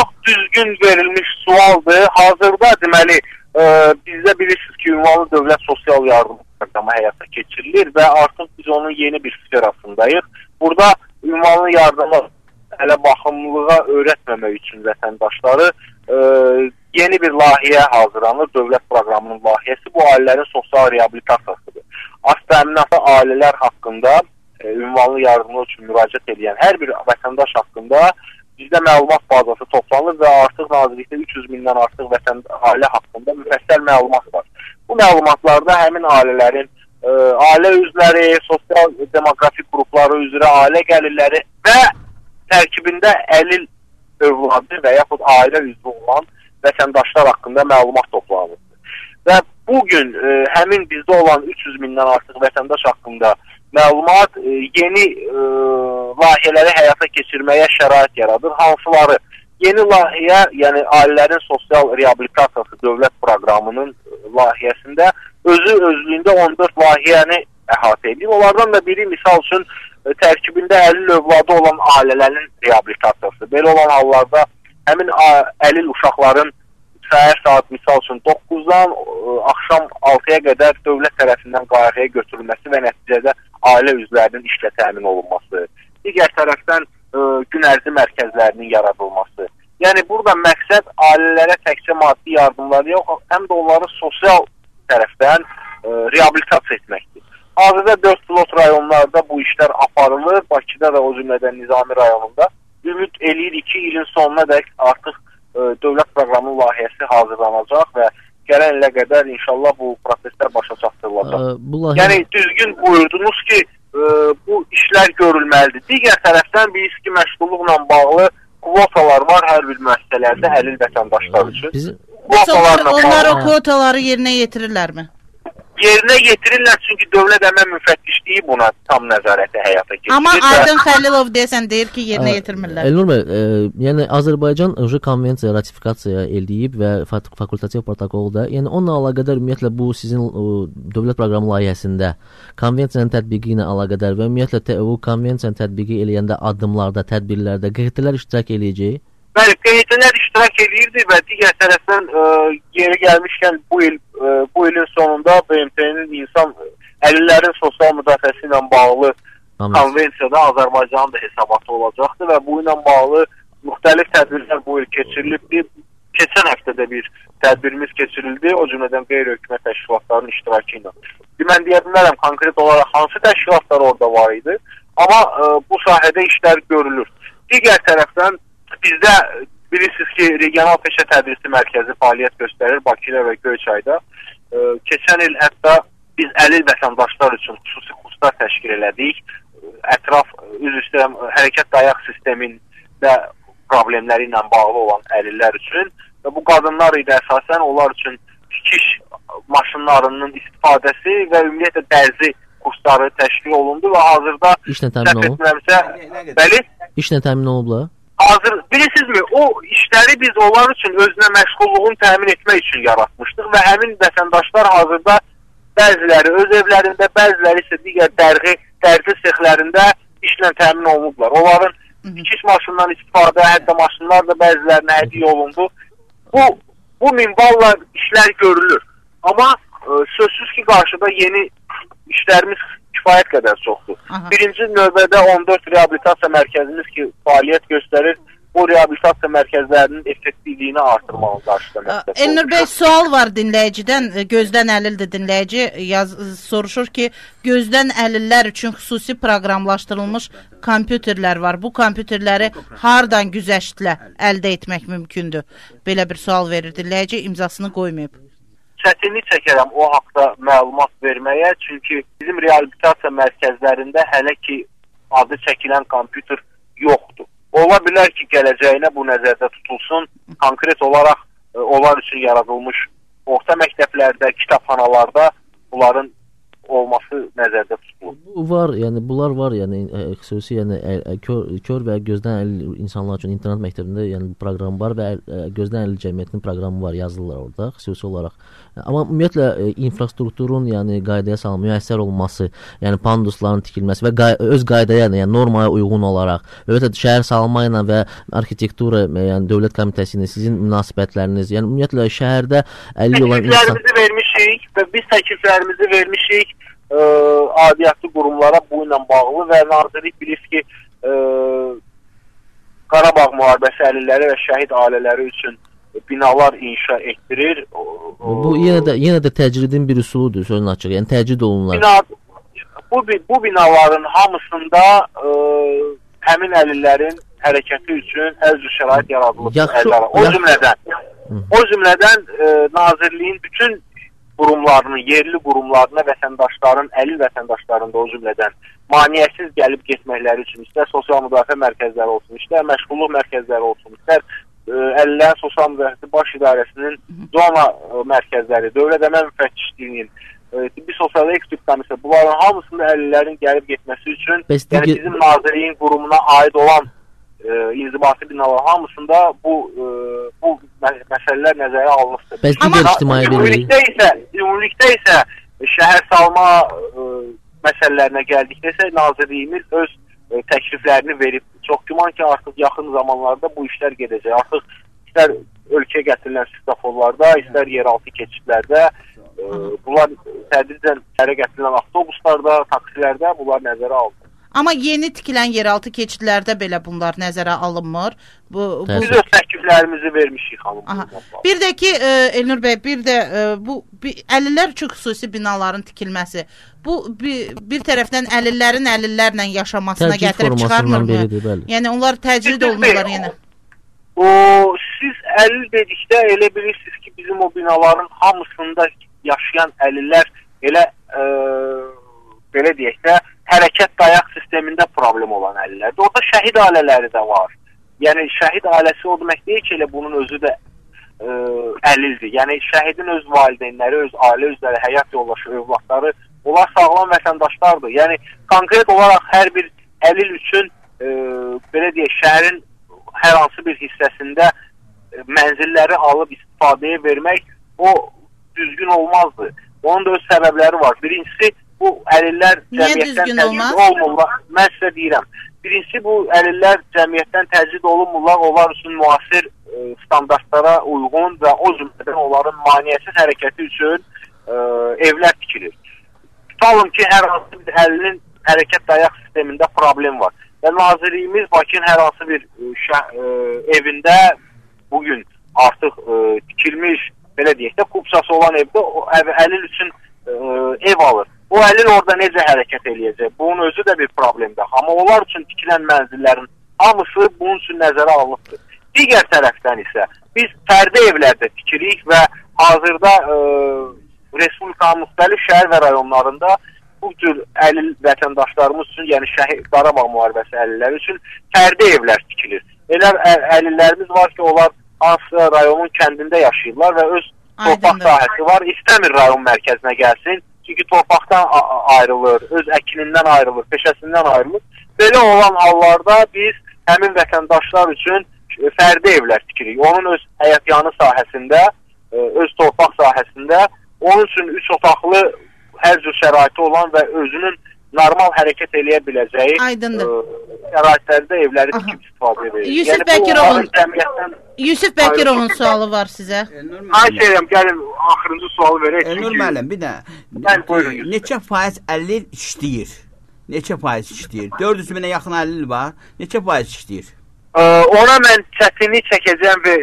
çox düzgün verilmiş sualdır. Hazırda deməli e, bizdə bilirsiniz ki, ünvanlı dövlət sosial yardım proqramı həyata keçirilir və artıq biz onun yeni bir sferasındayıq. Burada ünvanlı yardımı hələ baxımlılığa öyrətməmək üçün vətəndaşları e, yeni bir layihə hazırlanır. Dövlət proqramının layihəsi bu ailələrin sosial reabilitasiyasıdır. Az təminatlı ailələr haqqında e, ünvanlı yardımlar üçün müraciət edən hər bir vətəndaş haqqında bizdə məlumat bazası toplanır və artıq nazirlikdə üç yüz mindən artıq vətən ailə haqqında müfəssəl məlumat var. Bu məlumatlarda həmin ailələrin e, ailə üzvləri, sosial demoqrafik qrupları üzrə ailə gəlirləri və tərkibində əlil övladı və yaxud ailə üzvü olan vətəndaşlar haqqında məlumat toplanır. Və bugün e, həmin bizdə olan üç yüz mindən artıq vətəndaş haqqında məlumat e, yeni e, layihələri həyata keçirməyə şərait yaradır. Hansıları? Yeni layihə, yəni ailələrin sosial reabilitasiyası dövlət proqramının layihəsində özü özlüyündə on dörd layihəni əhatə edir. Onlardan da biri misal üçün e, tərkibində əlil övladı olan ailələrin reabilitasiyası. Belə olan hallarda həmin əlil uşaqların səhər saat misal üçün doqquzdan ə, axşam altıya qədər dövlət tərəfindən qayğıya götürülməsi və nəticədə ailə üzvlərinin işlə təmin olunması. Digər tərəfdən ə, gün ərzi mərkəzlərinin yaradılması. Yəni burada məqsəd ailələrə təkcə maddi yardımlar yox, həm də onları sosial tərəfdən ə, reabilitasiya etməkdir. Hazırda dörd pilot rayonlarda bu işlər aparılır. Bakıda da o cümlədən Nizami rayonunda. Ümid eləyirik ki, ilin sonuna dək artıq ə, dövlət proqramının layihəsi hazırlanacaq və gələn ilə qədər inşallah bu proseslər başa çatdırılacaq. Layihə... Yəni düzgün buyurdunuz ki, ə, bu işlər görülməlidir. Digər tərəfdən bilirsiniz ki, məşğulluqla bağlı kvotalar var hər bir müəssisələrdə əlil vətəndaşlar üçün. Bizim... Onlar, onlar o kvotaları yerinə yetirirlərmi? Yerinə yetirirlər, çünki dövlət əmək müfəttişliyi buna tam nəzarəti həyata keçirir. Amma Aydın Xəlilov desən deyir ki, yerinə yetirmirlər. Elnur bəy, e, yəni Azərbaycan uje konvensiya ratifikasiya eləyib və fakultativ protokolda, yəni onunla əlaqədar ümumiyyətlə bu sizin o, dövlət proqramı layihəsində konvensiyanın tətbiqi ilə əlaqədar və ümumiyyətlə te, o konvensiyanın tətbiqi eləyəndə addımlarda, tədbirlərdə Q H T-lər iştirak eləyəcək? Bəli, Q H T-lər iştirak edirdi və digər tərəfdən ə, yeri gəlmişkən bu il ə, bu ilin sonunda B M T-nin insan əlillərin sosial müdafiəsi ilə bağlı Amin. Konvensiyada Azərbaycanın da hesabatı olacaqdır və bu ilə bağlı müxtəlif tədbirlər bu il keçirilibdir. Keçən həftədə bir tədbirimiz keçirildi, o cümlədən qeyri-hökumət təşkilatlarının iştirakı ilə. Mən deyə bilərəm konkret olaraq hansı təşkilatlar orada var idi, amma ə, bu sahədə işlər görülür. Digər tərəfdən bizdə bilirsiniz ki, regional peşə tədrisi mərkəzi fəaliyyət göstərir Bakıda və Göyçayda. E, keçən il hətta biz əlil vətəndaşlar üçün xüsusi kurslar təşkil elədik. Ətraf, üzr istəyirəm, hərəkət dayaq sistemində problemləri ilə bağlı olan əlillər üçün və bu qadınlar idi əsasən onlar üçün tikiş maşınlarının istifadəsi və ümumiyyətlə dərzi kursları təşkil olundu və hazırda İşlə təmin olunub. Bəli? İşlə təmin olublar. Hazır, bilirsinizmi, o işləri biz onlar üçün özünə məşğulluğunu təmin etmək üçün yaratmışdıq və həmin vətəndaşlar hazırda bəziləri öz evlərində, bəziləri isə digər dərgi, dərgi sexlərində işlə təmin olunublar. Onların dikiş maşından istifadə, hətta maşınlar da bəzilərinə hədiyyə olundu. Bu, bu minvalla işlər görülür. Amma ə, sözsüz ki, qarşıda yeni işlərimiz kifayət qədər çoxdur. Aha. Birinci növbədə on dörd reabilitasiya mərkəzimiz ki, fəaliyyət göstərir. O reabilitasiya mərkəzlərinin effektivliyini artırmalı qarşıda məqsəd. Elnur bəy, sual var dinləyicidən. Gözdən əlildir dinləyici. Yaz, soruşur ki, gözdən əlillər üçün xüsusi proqramlaşdırılmış kompüterlər var. Bu kompüterləri hardan güzəştlə əldə etmək mümkündür? Belə bir sual verir dinləyici, imzasını qoymayıb. Çətinlik çəkərəm o haqda məlumat verməyə, çünki bizim reabilitasiya mərkəzlərində hələ ki adı çəkilən kompüter yoxdur. Ola bilər ki, gələcəyinə bu nəzərdə tutulsun, konkret olaraq e, onlar üçün yaradılmış orta məktəblərdə, kitabxanalarda bunların olması nəzərdə tutulur. Var var, yəni bunlar var, yəni xüsusi yəni kör, kör və gözdən əlil insanlar üçün internat məktəbində yəni proqram var və gözdən əlil cəmiyyətinin proqramı var, yazılırlar orada xüsusi olaraq. Amma ümumiyyətlə infrastrukturun yəni qaydaya salınması, müəssər olması, yəni pandusların tikilməsi və qay öz qaydaya, yəni normaya uyğun olaraq, ötə şəhər salma ilə və arxitektura, yəni dövlət komitəsi ilə sizin münasibətləriniz, yəni ümumiyyətlə şəhərdə əlil olan insan təkliflərimizi vermişik və biz təkliflərimizi vermişik ə, aidiyyatlı qurumlara bu ilə bağlı və nazirlik bilir ki, ə, Qarabağ müharibəsi əlilləri və şəhid ailələri üçün binalar inşa etdirir. Bu yenə də yenə də təcridin bir üsuludur, sözün açığı. Yəni təcrid olunurlar. Bina, bu bu binaların hamısında ə, həmin əlillərin hərəkəti üçün əvz-ü şərait yaradılıb. O cümlədən o cümlədən ə, nazirliyin bütün qurumlarının, yerli qurumlarına vətəndaşların, əlil vətəndaşların da o cümlədən maneəsiz gəlib getməkləri üçün istər sosial müdafiə mərkəzləri olsun, istər məşğulluq mərkəzləri olsun, istər əlillərin sosial müdafiəsi baş idarəsinin zona mərkəzləri, dövlət əmək müfəttişliyinin, tibbi sosial ekspertiz komissiyası, bunların hamısında əlillərin gəlib getməsi üçün, yəni bizim nazirliyin qurumuna aid olan e, inzibati binalar hamısında bu e, bu məsələlər nəzərə alınmışdır. Amma ümumilikdə isə, ümumilikdə isə şəhər salma e, məsələlərinə gəldikdə isə nazirliyimiz öz e, təkliflərini verib. Çox güman ki, artıq yaxın zamanlarda bu işlər gedəcək. Artıq istər ölkəyə gətirilən svetoforlarda, istər yeraltı keçidlərdə, e, bunlar tədricən şəhərə gətirilən avtobuslarda, taksilərdə bunlar nəzərə alınır. Amma yeni tikilən yeraltı keçidlərdə belə bunlar nəzərə alınmır. Bu, bu... Biz öz təkliflərimizi vermişik xanım. Bir də ki, e, Elnur bəy, bir də e, bu əlillər üçün xüsusi binaların tikilməsi, bu bir, bir tərəfdən əlillərin əlillərlə yaşamasına təcrid gətirib çıxarmırmı? Beridir, yəni onlar təcrid olunurlar yenə. O, siz əlil dedikdə elə bilirsiniz ki, bizim o binaların hamısında yaşayan əlillər elə e, belə deyək də hərəkət dayaq sistemində problem olan əlillərdir. Orada şəhid ailələri də var. Yəni şəhid ailəsi o demək deyil ki, elə bunun özü də e, əlildir. Yəni şəhidin öz valideynləri, öz ailə üzvləri, həyat yoldaşı, övladları, onlar sağlam vətəndaşlardır. Yəni konkret olaraq hər bir əlil üçün e, belə deyək, şəhərin hər hansı bir hissəsində e, mənzilləri alıb istifadəyə vermək o düzgün olmazdı. Onun da öz səbəbləri var. Birincisi, bu əlillər cəmiyyətdən təcrid olmurlar. Mən sizə deyirəm. Birincisi, bu əlillər cəmiyyətdən təcrid olunmurlar. Onlar üçün müasir e, standartlara uyğun və o cümlədən onların maneəsiz hərəkəti üçün e, evlər tikilir. Tutalım ki, hər hansı bir əlilin hərəkət dayaq sistemində problem var. Və nazirliyimiz Bakının hər hansı bir şə, e, evində bugün artıq e, tikilmiş, belə deyək də, kupçası olan evdə o, əv, əlil üçün e, ev alır. O əlil orada necə hərəkət eləyəcək? Bunun özü də bir problemdir. Amma onlar üçün tikilən mənzillərin hamısı bunun üçün nəzərə alınıbdır. Digər tərəfdən isə biz fərdi evlərdə tikirik və hazırda e, Respublikanın müxtəlif şəhər və rayonlarında bu cür əlil vətəndaşlarımız üçün, yəni şəhər, Qarabağ müharibəsi əlilləri üçün fərdi evlər tikilir. Elə əlillərimiz var ki, onlar hansı rayonun kəndində yaşayırlar və öz torpaq sahəsi var. İstəmir rayon mərkəzinə gəlsin. Çünki torpaqdan ayrılır, öz əkinindən ayrılır, peşəsindən ayrılır. Belə olan hallarda biz həmin vətəndaşlar üçün fərdi evlər tikirik. Onun öz həyətyanı sahəsində, öz torpaq sahəsində, onun üçün üç otaqlı hər cür şəraiti olan və özünün normal hərəkət eləyə biləcəyi şəraitlərdə evləri tikib istifadə edir. Yusuf yəni, Bəkirovun cəmiyyətdən... Yusuf Bəkirovun sualı var sizə. Ay şeyəm, gəlin axırıncı sualı verək. Elnur müəllim, bir də neçə faiz əlil işləyir? Neçə faiz işləyir? dörd yüz minə yaxın əlil var. Neçə faiz işləyir? Ona mən çətinlik çəkəcəm və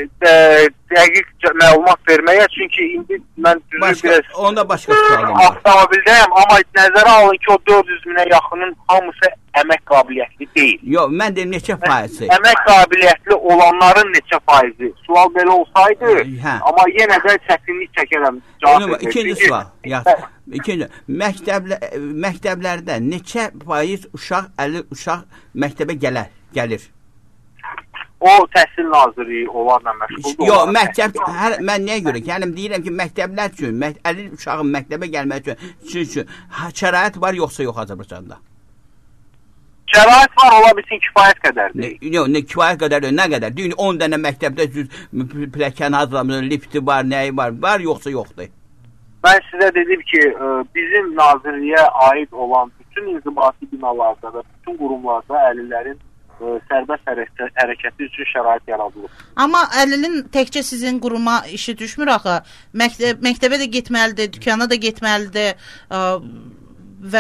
dəqiq məlumat verməyə, çünki indi mən başqa, biraz onda başqa sualım var. Avtomobildəyəm, amma nəzərə alın ki, o dörd yüz minə yaxının hamısı əmək qabiliyyətli deyil. Yox, mən deyim neçə faizi? Əmək qabiliyyətli olanların neçə faizi? Sual belə olsaydı, hə. Amma yenə də çətinlik çəkərəm. İkinci sual, yaxşı. İkinci, məktəblə, məktəblərdə neçə faiz uşaq, əlil uşaq məktəbə gələr, gəlir? O təhsil nazirliyi onlarla məşğuldur. Yox, məktəb, hər, mən nəyə görə? Yəni deyirəm ki, məktəblər üçün, məkt əlil uşağın məktəbə gəlmək üçün, üçün, üçün şərait var yoxsa yox Azərbaycanda? şərait var, ola bilsin kifayət qədərdir. Yox, nə kifayət qədər, nə qədər? Deyin on dənə məktəbdə pilləkən hazırlamır, lifti var, nəyi var? Var, yoxsa yoxdur? Mən sizə dedim ki, bizim nazirliyə aid olan bütün inzibati binalarda və bütün qurumlarda əlillərin sərbəst hərəkəti üçün şərait yaradılır. Amma əlilin təkcə sizin quruma işi düşmür axı. Məktəb, məktəbə də getməlidir, dükana da getməlidir ə, və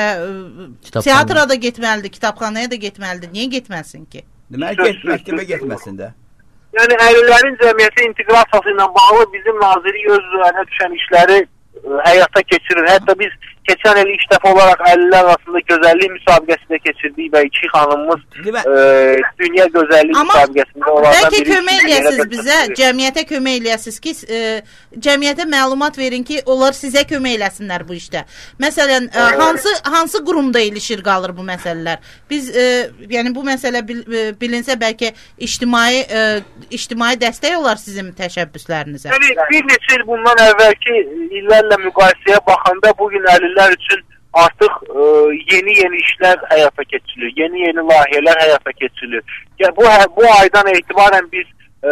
teatra da getməlidir, kitabxanaya da getməlidir. Niyə getməsin ki? Deməli, get, məktəbə getməsin də. Yəni, əlillərin cəmiyyətə inteqrasiyası ilə bağlı bizim nazirlik öz üzərinə düşən işləri ə, həyata keçirir. Hətta biz keçən il ilk dəfə olaraq əlillər arasında gözəllik müsabiqəsi də keçirdik və iki xanımımız e, dünya gözəllik Amma müsabiqəsində olaraq bəlkə kömək eləyəsiniz bizə, cəmiyyətə kömək eləyəsiniz ki, e, cəmiyyətə məlumat verin ki, onlar sizə kömək eləsinlər bu işdə. Məsələn, e, hansı hansı qurumda ilişir qalır bu məsələlər? Biz e, yəni bu məsələ bil, bilinsə bəlkə ictimai e, ictimai dəstək olar sizin təşəbbüslərinizə. Yəni bir neçə il bundan əvvəlki illərlə müqayisəyə baxanda bu gün əlillər üçün artıq e, yeni-yeni işlər həyata keçirilir. Yeni-yeni layihələr həyata keçirilir. Yəni, bu, bu aydan etibarən biz e,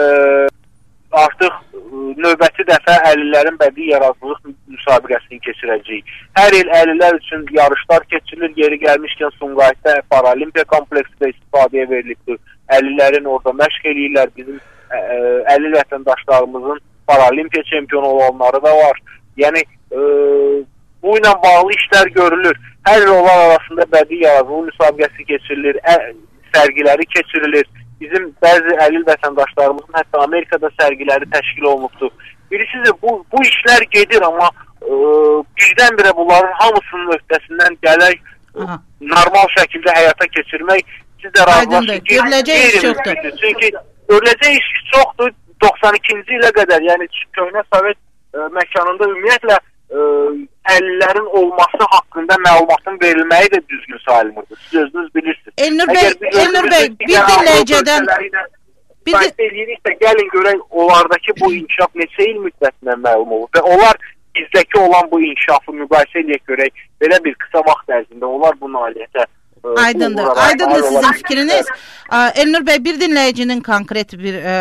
artıq e, növbəti dəfə əlillərin bədii yaradıcılıq müsabiqəsini keçirəcəyik. Hər il əlillər üçün yarışlar keçirilir. Yeri gəlmişkən Sumqayıtda Paralimpiya kompleksi də istifadəyə verilibdir. Əlillərin orada məşq eləyirlər. Bizim e, əlil vətəndaşlarımızın Paralimpiya çempionu olanları da var. Yəni e, bu ilə bağlı işlər görülür. Hər il onlar arasında bədii yaradıcılıq müsabiqəsi keçirilir, ə, sərgiləri keçirilir. Bizim bəzi əlil vətəndaşlarımızın hətta Amerikada sərgiləri təşkil olunubdur. Birisi bu, bu işlər gedir, amma e, birdən-birə bunların hamısının öhdəsindən gələk, Aha. normal şəkildə həyata keçirmək, siz də razılaşın ki, görüləcək iş çoxdur. Çünki görüləcək iş çoxdur. doxsan ikinci ilə qədər, yəni köhnə Sovet e, məkanında ümumiyyətlə Ə, əlillərin olması haqqında məlumatın verilməyi də düzgün sayılmırdı. Siz özünüz bilirsiniz. Elnur bəy, Elnur bəy, bir dinləyicədən bir də gəlin görək onlardakı bu inkişaf neçə il müddətindən məlum olur və onlar bizdəki olan bu inkişafı müqayisə edək görək, belə bir qısa vaxt ərzində onlar bu nailiyyətə Aydındır. Aydındır sizin fikriniz. Elnur bəy, bir dinləyicinin konkret bir ə,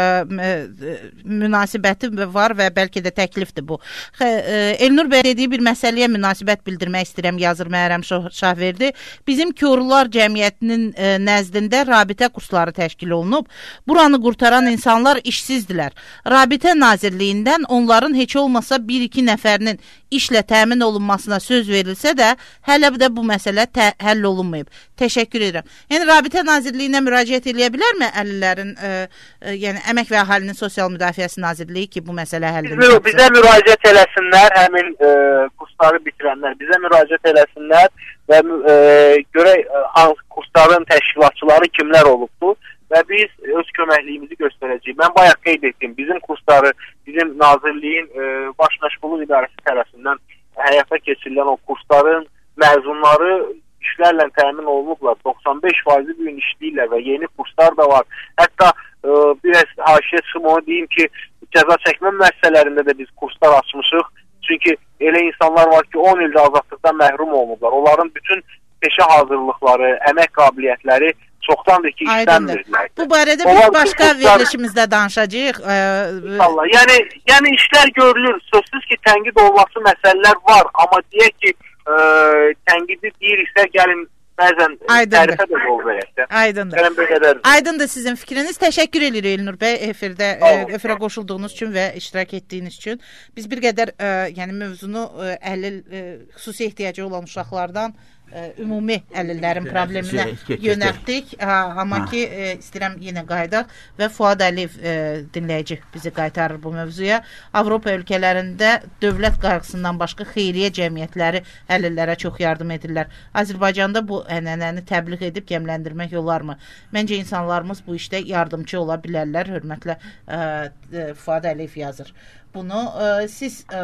ə, münasibəti var və bəlkə də təklifdir bu. Ə, Elnur bəy dediyi bir məsələyə münasibət bildirmək istəyirəm, yazır Məhrəm Şahverdi. Bizim Korlular Cəmiyyətinin ə, nəzdində rabitə kursları təşkil olunub. Buranı qurtaran insanlar işsizdilər. Rabitə Nazirliyindən onların heç olmasa bir-iki nəfərinin işlə təmin olunmasına söz verilsə də, hələ də bu məsələ tə həll olunmayıb. Təşəkkür edirəm. Yəni Rabitə Nazirliyinə müraciət eləyə bilərmi əlillərin, ə, ə, yəni Əmək və Əhalinin Sosial Müdafiəsi Nazirliyi ki, bu məsələ həll edilsin? Bizə müraciət eləsinlər, həmin ə, kursları bitirənlər bizə müraciət eləsinlər və ə, görək hansı kursların təşkilatçıları kimlər olubdur və biz öz köməkliyimizi göstərəcəyik. Mən bayaq qeyd etdim, bizim kursları, bizim Nazirliyin ə, Baş Məşğulluq İdarəsi tərəfindən həyata keçirilən o kursların məzunları işlərlə təmin olunublar. doxsan beş faizi bu gün işləyirlər və yeni kurslar da var. Hətta ə, biraz haşiyə çıxım onu deyim ki, cəza çəkmə müəssisələrində də biz kurslar açmışıq. Çünki elə insanlar var ki, on ildə azadlıqdan məhrum olunublar. Onların bütün peşə hazırlıqları, əmək qabiliyyətləri çoxdandır ki, işlənmirlər. Bu barədə biz başqa kurslar... verilişimizdə danışacağıq. İnşallah. Yəni, yəni işlər görülür. Sözsüz ki, tənqid olması məsələlər var. Amma deyək ki, Ə, tənqidi deyiriksə, gəlin bəzən tərifə də yol verək. Aydındır. Aydındır sizin fikriniz. Təşəkkür edirik Elnur bəy, efirdə ə, efirə qoşulduğunuz üçün və iştirak etdiyiniz üçün. Biz bir qədər ə, yəni mövzunu ə, əlil ə, xüsusi ehtiyacı olan uşaqlardan ə, ümumi əlillərin probleminə yönəltdik. Amma ki, ə, istəyirəm yenə qayıdaq və Fuad Əliyev ə, dinləyici bizi qaytarır bu mövzuya. Avropa ölkələrində dövlət qayğısından başqa xeyriyyə cəmiyyətləri əlillərə çox yardım edirlər. Azərbaycanda bu ənənəni təbliğ edib gəmləndirmək olarmı? Məncə insanlarımız bu işdə yardımcı ola bilərlər. Hörmətlə ə, ə, Fuad Əliyev yazır. Bunu ə, siz ə,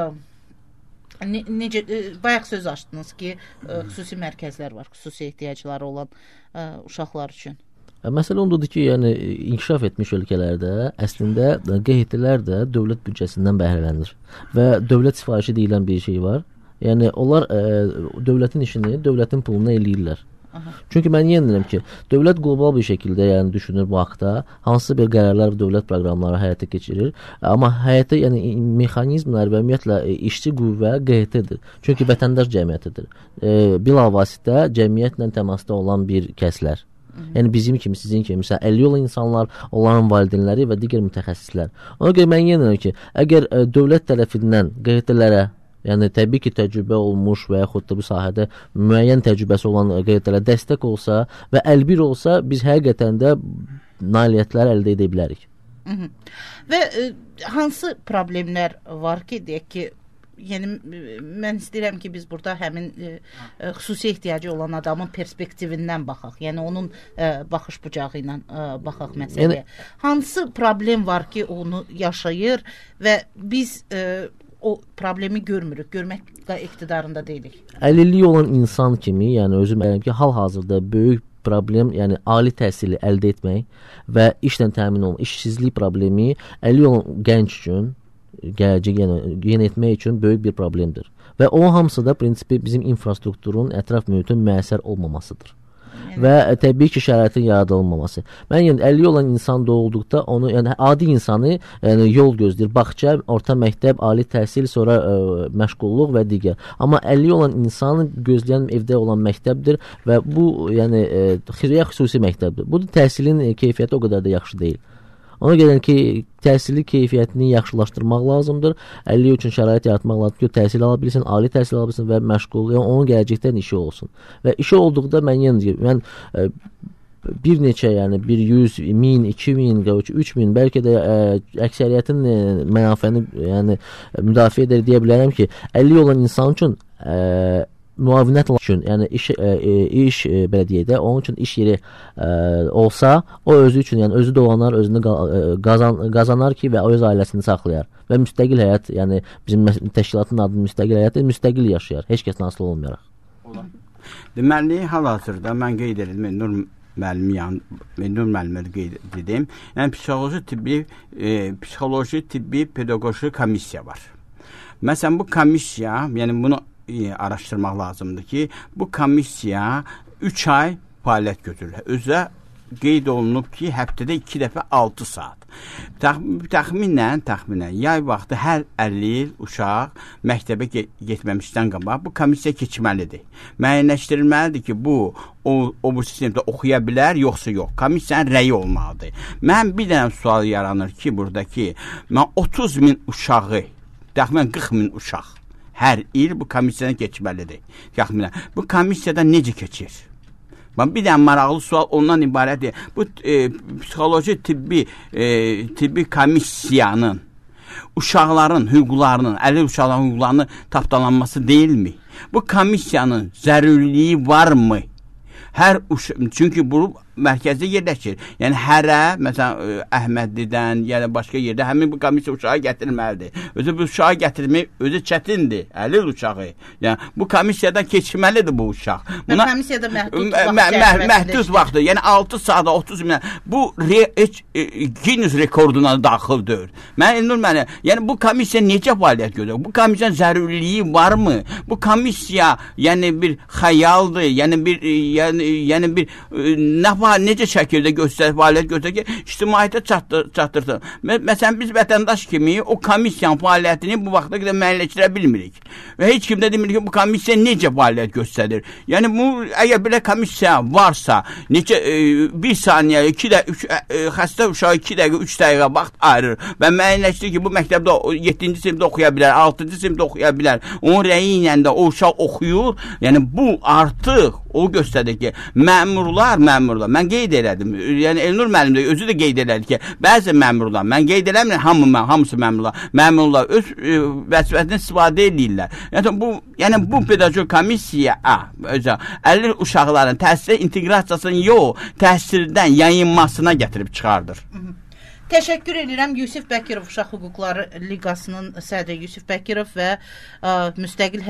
Ne, necə e, bayaq söz açdınız ki, e, xüsusi mərkəzlər var, xüsusi ehtiyacları olan e, uşaqlar üçün. Məsələ ondadır ki, yəni inkişaf etmiş ölkələrdə əslində Q H T-lər də dövlət büdcəsindən bəhrələnir və dövlət sifarişi deyilən bir şey var. Yəni onlar ə, dövlətin işini dövlətin puluna eləyirlər. Aha. Çünki mən yenilirəm ki, dövlət qlobal bir şəkildə yəni düşünür bu haqda, hansı bir qərarlar dövlət proqramları həyata keçirir, amma həyata yəni mexanizmlər və ümumiyyətlə işçi qüvvə Q H T-dir. Çünki vətəndaş cəmiyyətidir. E, bilavasitə cəmiyyətlə təmasda olan bir kəslər. Yəni bizim kimi, sizin kimi, məsələn əlilliyi olan insanlar, onların valideynləri və digər mütəxəssislər. Ona görə mən yenilirəm ki, əgər e, dövlət tərəfindən Q H T-lərə, yəni təbii ki, təcrübə olmuş və yaxud da bu sahədə müəyyən təcrübəsi olan Q H T-lərə dəstək olsa və əlbir olsa, biz həqiqətən də nailiyyətləri əldə edə bilərik. Hı -hı. Və e, hansı problemlər var ki, deyək ki, yəni mən istəyirəm ki, biz burada həmin e, e, xüsusi ehtiyacı olan adamın perspektivindən baxaq. Yəni onun e, baxış bucağı ilə e, baxaq məsələyə. Yəni, hansı problem var ki, onu yaşayır və biz e, o problemi görmürük, görmək iqtidarında deyilik. Əlilliyi olan insan kimi, yəni özüm ələm ki, hal-hazırda böyük problem, yəni ali təhsili əldə etmək və işlə təmin olunma, işsizlik problemi əlilliyi olan gənc üçün, gələcək yəni yenə etmək üçün böyük bir problemdir. Və o hamısı da prinsipi bizim infrastrukturun, ətraf mühitin müəssər olmamasıdır. Yəni. Və ə, təbii ki, şəraitin yaradılmaması. Mən yəni əlilliyi olan insan doğulduqda onu, yəni adi insanı yəni, yol gözləyir. Bağça, orta məktəb, ali təhsil, sonra ə, məşğulluq və digər. Amma əlilliyi olan insanı gözləyən evdə olan məktəbdir və bu yəni ə, xüsusi məktəbdir. Bu təhsilin ə, keyfiyyəti o qədər də yaxşı deyil. Ona görə ki, təhsili keyfiyyətini yaxşılaşdırmaq lazımdır. əlilliyi üçün şərait yaratmaq lazımdır ki, təhsil ala bilsin, ali təhsil ala bilsin və məşğul, yəni onun gələcəkdən işi olsun. Və işi olduqda mən yenə mən ə, bir neçə, yəni bir yüz, min, iki min, üç min, bəlkə də ə, əksəriyyətin ə, mənafəni yəni müdafiə edir deyə bilərəm ki, əlilliyi olan insan üçün ə, müavinət üçün, yəni iş ə, iş ə, belə deyək də, onun üçün iş yeri ə, olsa, o özü üçün, yəni özü doğanar, özünü qazan, qazanar ki və öz ailəsini saxlayar və müstəqil həyat, yəni bizim təşkilatın adı müstəqil həyat, müstəqil yaşayar, heç kəsdən asılı olmayaraq. Deməli, hal-hazırda mən qeyd edirəm, Nur müəllimi yan, Nur müəllimi qeyd edim. Yəni psixoloji tibbi, e, psixoloji tibbi pedaqoji komissiya var. Məsələn, bu komissiya, yəni bunu araşdırmaq lazımdır ki, bu komissiya üç ay fəaliyyət götürür. Özə qeyd olunub ki, həftədə iki dəfə altı saat. Təxminən, təxminən yay vaxtı hər əlli il uşaq məktəbə getməmişdən qabaq bu komissiya keçməlidir. Müəyyənləşdirilməlidir ki, bu o, o bu sistemdə oxuya bilər, yoxsa yox. Komissiyanın rəyi olmalıdır. Mən bir dənə sual yaranır ki, buradakı mən otuz min uşağı, təxminən qırx min uşaq hər il bu komissiyadan keçməlidir. Təxminən. Bu komissiyada necə keçir? Mən bir dənə maraqlı sual ondan ibarətdir. Bu e, psixoloji tibbi e, tibbi komissiyanın uşaqların hüquqlarının, əlil uşaqların hüquqlarının tapdalanması deyilmi? Bu komissiyanın zəruriliyi varmı? Hər uşaq, çünki bu mərkəzdə yerləşir. Yəni hərə, məsələn, Əhmədlidən, yəni başqa yerdə həmin bu komissiya uşağı gətirilməlidir. Özü bu uşağı gətirmək özü çətindir, əlil uşağı. Yəni bu komissiyadan keçməlidir bu uşaq. Buna komissiyada məhdud vaxt mə mə məhdud vaxtı, yəni altı saata otuz min. Bu heç e, Guinness rekorduna daxildir. Mən Elnur mənə, yəni bu komissiya necə fəaliyyət görür? Bu komissiyanın zəruriliyi varmı? Bu komissiya yəni bir xəyaldır, yəni bir yəni yəni bir nə necə şəkildə göstərir, fəaliyyət göstərir ki, ictimaiyyətə çatdır, çatdırsın. Məsələn, biz vətəndaş kimi o komissiyanın fəaliyyətini bu vaxta qədər müəyyənləşdirə bilmirik. Və heç kim də demir ki, bu komissiya necə fəaliyyət göstərir. Yəni, bu, əgər belə komissiya varsa, necə e, bir saniyə, iki də, üç, e, xəstə uşağı iki dəqiqə, üç dəqiqə vaxt ayırır və müəyyənləşdirir ki, bu məktəbdə yeddinci sinifdə oxuya bilər, altıncı sinifdə oxuya bilər. Onun rəyi ilə də o uşaq oxuyur. Yəni, bu artıq o göstərir ki, məmurlar, məmurlar, mən qeyd elədim, yəni Elnur müəllim də özü də qeyd elədi ki, bəzi məmurlar, mən qeyd eləmirəm, hamı, hamısı məmurlar, məmurlar öz e, vəzifəsindən istifadə edirlər. Yəni bu, yəni bu pedaqoji komissiya, özə, əlil uşaqların təhsil inteqrasiyasının yox, təhsildən yayınmasına gətirib çıxardır. Təşəkkür edirəm. Yusif Bəkirov Uşaq Hüquqları Liqasının sədri Yusif Bəkirov və ə, Müstəqil Həyat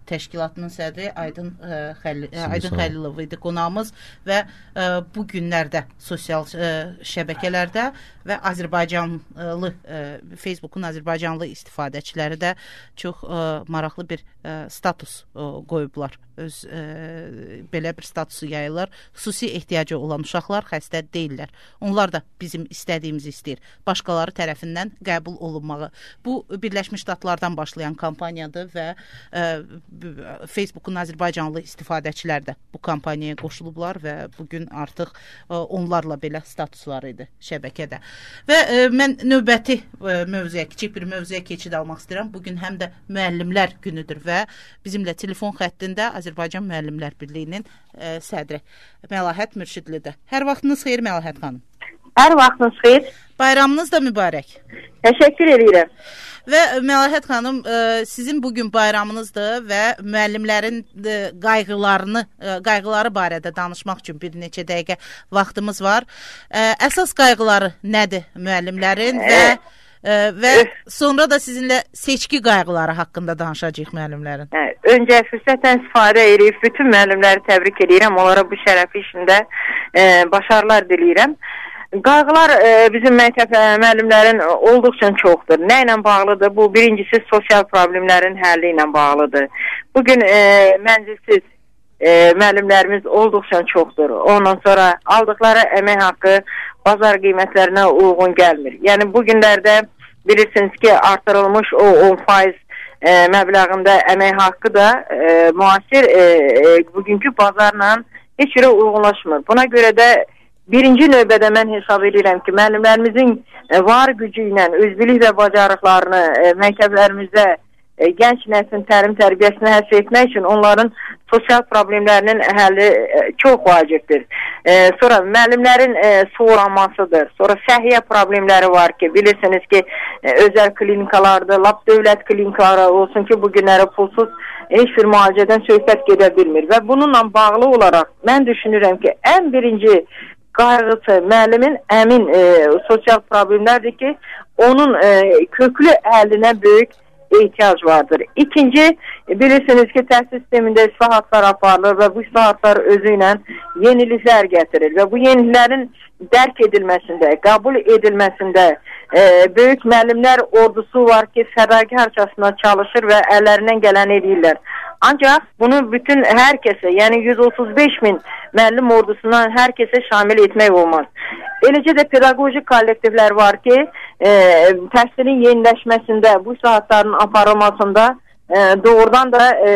təşkilatının sədri Aydın ə, Xəlil, Aydın Xəlilov idi qonağımız və ə, bu günlərdə sosial ə, şəbəkələrdə və Azərbaycanlı ə, Facebookun Azərbaycanlı istifadəçiləri də çox ə, maraqlı bir ə, status ə, qoyublar. Öz ə, belə bir statusu yayırlar. Xüsusi ehtiyacı olan uşaqlar xəstə deyillər. Onlar da bizim istədiyimizi istəyir. Başqaları tərəfindən qəbul olunmağı. Bu Birləşmiş Ştatlardan başlayan kampaniyadır və ə, Facebookun Azərbaycanlı istifadəçilər də bu kampaniyaya qoşulublar və bugün artıq ə, onlarla belə statuslar idi şəbəkədə. Və ə, mən növbəti ə, mövzuya, kiçik bir mövzuya keçid almaq istəyirəm. Bugün həm də müəllimlər günüdür və bizimlə telefon xəttində Azərbaycan Müəllimlər Birliyinin ə, sədri Məlahət Mürşidlidir. Hər vaxtınız xeyir Məlahət xanım. Hər vaxtınız xeyir. Bayramınız da mübarək. Təşəkkür edirəm. Və Məlahət xanım, ə, sizin bugün bayramınızdır və müəllimlərin ə, qayğılarını, ə, qayğıları barədə danışmaq üçün bir neçə dəqiqə vaxtımız var. Ə, əsas qayğıları nədir müəllimlərin və ə, və sonra da sizinlə seçki qayğıları haqqında danışacağıq müəllimlərin. Hə, öncə fürsətdən istifadə edib bütün müəllimləri təbrik edirəm. Onlara bu şərəfi işində ə, başarılar diləyirəm. Qayğılar e, bizim məktəb müəllimlərin olduqca çoxdur. Nə ilə bağlıdır? Bu birincisi sosial problemlərin həlli ilə bağlıdır. Bugün e, mənzilsiz e, müəllimlərimiz olduqca çoxdur. Ondan sonra aldıqları əmək haqqı bazar qiymətlərinə uyğun gəlmir. Yəni bu günlərdə bilirsiniz ki, artırılmış o on faiz e, məbləğində əmək haqqı da e, müasir e, e, bugünkü bazarla heç yerə uyğunlaşmır. Buna görə də birinci növbədə mən hesab edirəm ki, müəllimlərimizin e, var gücü ilə özbilik və bacarıqlarını e, məktəblərimizdə e, gənc nəslin təlim tərbiyəsinə həsr etmək üçün onların sosial problemlərinin həlli e, çox vacibdir. E, sonra müəllimlərin e, soğuranmasıdır. Sonra səhiyyə problemləri var ki, bilirsiniz ki, e, özəl klinikalarda, lap dövlət klinikaları olsun ki, bu günləri pulsuz heç bir müalicədən söhbət gedə bilmir. Və bununla bağlı olaraq mən düşünürəm ki, ən birinci qayğısı müəllimin əmin e, sosial problemlərdir ki, onun e, köklü həllinə böyük ehtiyac vardır. İkinci, bilirsiniz ki, təhsil sistemində islahatlar aparılır və bu islahatlar özü ilə yeniliklər gətirir və bu yeniliklərin dərk edilməsində, qəbul edilməsində e, böyük müəllimlər ordusu var ki, fədakarcasına çalışır və əllərindən gələni edirlər. Ancaq bunu bütün hər kəsə, yəni yüz otuz beş min müəllim ordusundan hər kəsə şamil etmək olmaz. Eləcə də pedaqoji kollektivlər var ki, e, təhsilin yeniləşməsində, bu saatların aparılmasında e, doğrudan da e,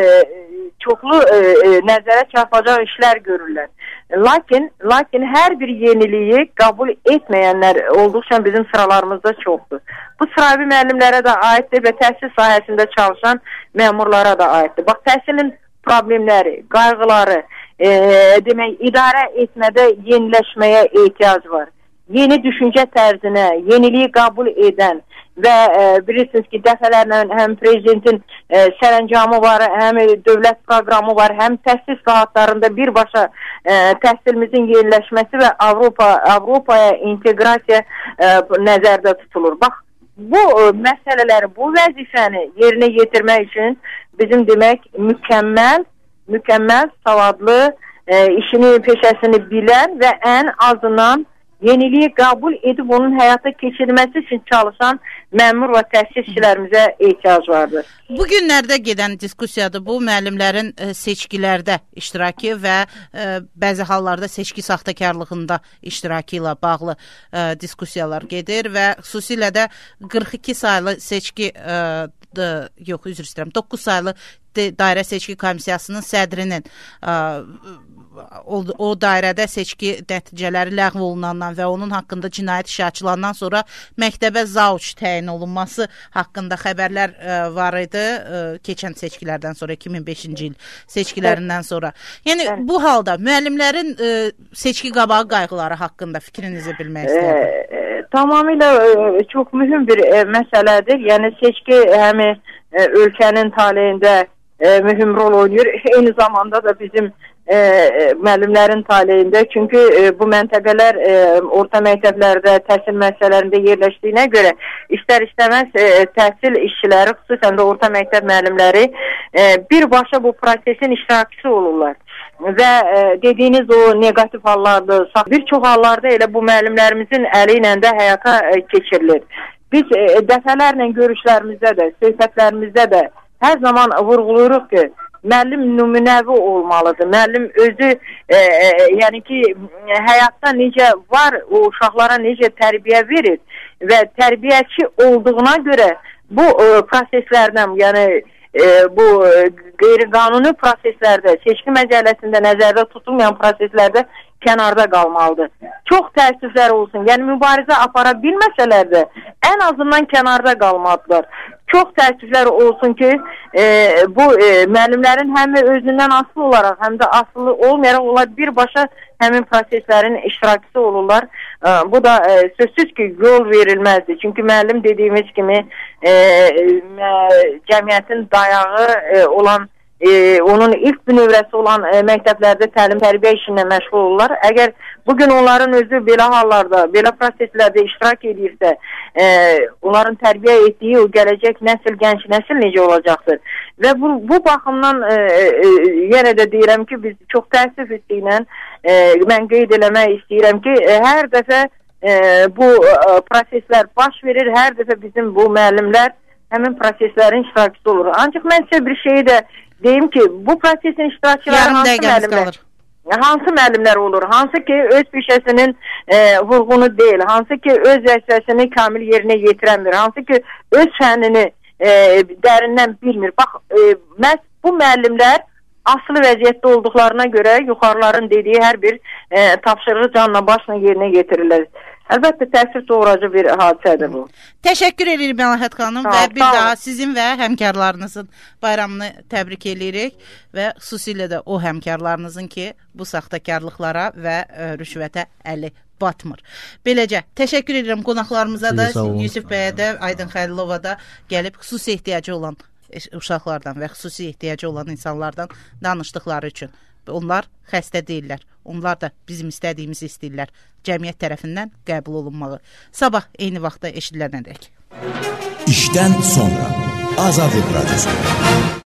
çoxlu e, e, nəzərə çarpacaq işlər görürlər. Lakin, lakin hər bir yeniliyi qəbul etməyənlər olduqca bizim sıralarımızda çoxdur. Bu sıravi müəllimlərə də aiddir və təhsil sahəsində çalışan məmurlara da aiddir. Bax, təhsilin problemləri, qayğıları, e, demək, idarə etmədə yeniləşməyə ehtiyac var. Yeni düşüncə tərzinə, yeniliyi qəbul edən və e, bilirsiniz ki, dəfələrlə həm prezidentin e, sərəncamı var, həm dövlət proqramı var, həm təhsil saatlarında birbaşa e, təhsilimizin yeniləşməsi və Avropa Avropaya inteqrasiya e, nəzərdə tutulur. Bax, bu e, məsələləri, bu vəzifəni yerinə yetirmək üçün bizim demək mükəmməl, mükəmməl, savadlı, e, işini, peşəsini bilən və ən azından yeniliyi qəbul edib onun həyata keçirilməsi üçün çalışan məmur və təsisçilərimizə ehtiyac vardır. Bu günlərdə gedən diskussiyadır bu, müəllimlərin e, seçkilərdə iştirakı və e, bəzi hallarda seçki saxtakarlığında iştirakı ilə bağlı e, diskussiyalar gedir və xüsusilə də qırx iki saylı seçki e, d, yox, üzr istəyirəm, doqquz saylı dairə seçki komissiyasının sədrinin ə, o, o dairədə seçki nəticələri ləğv olunandan və onun haqqında cinayət işi açılandan sonra məktəbə zauç təyin olunması haqqında xəbərlər ə, var idi ə, keçən seçkilərdən sonra, iki min beşinci il seçkilərindən sonra. Yəni evet. Bu halda müəllimlərin ə, seçki qabağı qayğıları haqqında fikrinizi bilmək istəyirəm. E, tamamilə e, çox mühüm bir e, məsələdir. Yəni seçki həm e, ölkənin taleyində e, mühüm rol oynayır. Eyni zamanda da bizim e, müəllimlərin taleyində. Çünki e, bu məntəqələr e, orta məktəblərdə təhsil müəssisələrində yerləşdiyinə görə istər-istəməz e, təhsil işçiləri, xüsusən də orta məktəb müəllimləri e, birbaşa bu prosesin iştirakçısı olurlar. Və e, dediyiniz o negativ hallarda, bir çox hallarda elə bu müəllimlərimizin əli ilə də həyata e, keçirilir. Biz e, dəfələrlə görüşlərimizdə də, söhbətlərimizdə də hər zaman vurğuluyuruq ki, müəllim nümunəvi olmalıdır. Müəllim özü, e, e, yəni ki, həyatda necə var, o uşaqlara necə tərbiyə verir və tərbiyəçi olduğuna görə bu e, proseslərdən, yəni e, bu e, qeyri-qanuni proseslərdə, seçki məcəlləsində nəzərdə tutulmayan proseslərdə kənarda qalmalıdır. Çox təəssüflər olsun. Yəni mübarizə apara bilməsələr də ən azından kənarda qalmalıdırlar. Çox təəssüflər olsun ki, e, bu e, müəllimlərin həm özündən asılı olaraq, həm də asılı olmayaraq onlar birbaşa həmin proseslərin iştirakçısı olurlar. E, bu da e, sözsüz ki, yol verilməzdir. Çünki müəllim dediyimiz kimi e, e, cəmiyyətin dayağı e, olan E, onun ilk bünövrəsi olan e, məktəblərdə təlim-tərbiyə işinə məşğul olurlar. Əgər bugün onların özü belə hallarda, belə proseslərdə iştirak edirsə, e, onların tərbiyə etdiyi o gələcək nəsil, gənc nəsil necə olacaqdır? Və bu, bu baxımdan e, e, yenə də deyirəm ki, biz çox təəssüf istəyilən, e, mən qeyd eləmək istəyirəm ki, e, hər dəfə e, bu e, proseslər baş verir, hər dəfə bizim bu müəllimlər həmin proseslərin iştirakçısı olur. Ancaq mən sizə bir şeyi də deyim ki, bu prosesin iştirakçıları hansı müəllimlər, hansı müəllimlər olur, hansı ki öz peşəsinin e, vurğunu deyil, hansı ki öz vəzifəsini kamil yerinə yetirənmir, hansı ki öz fənnini e, dərindən bilmir. Bax, e, məhz bu müəllimlər asılı vəziyyətdə olduqlarına görə yuxarıların dediyi hər bir e, tapşırığı canla başla yerinə yetirirlər. Əlbəttə təsir doğuracı bir hadisədir bu. Təşəkkür edirik Məlahət xanım və bir daha sizin və həmkarlarınızın bayramını təbrik edirik və xüsusilə də o həmkarlarınızın ki, bu saxtakarlıqlara və ə, rüşvətə əli batmır. Beləcə, təşəkkür edirəm qonaqlarımıza da, Yusif bəyə də, Aydın Xəlilova da gəlib xüsusi ehtiyacı olan uşaqlardan və xüsusi ehtiyacı olan insanlardan danışdıqları üçün. Onlar xəstə deyirlər. Onlar da bizim istədiyimizi istəyirlər. Cəmiyyət tərəfindən qəbul olunmağı. Sabah eyni vaxtda eşidilənədək. İşdən sonra Azadlıq Radyosu.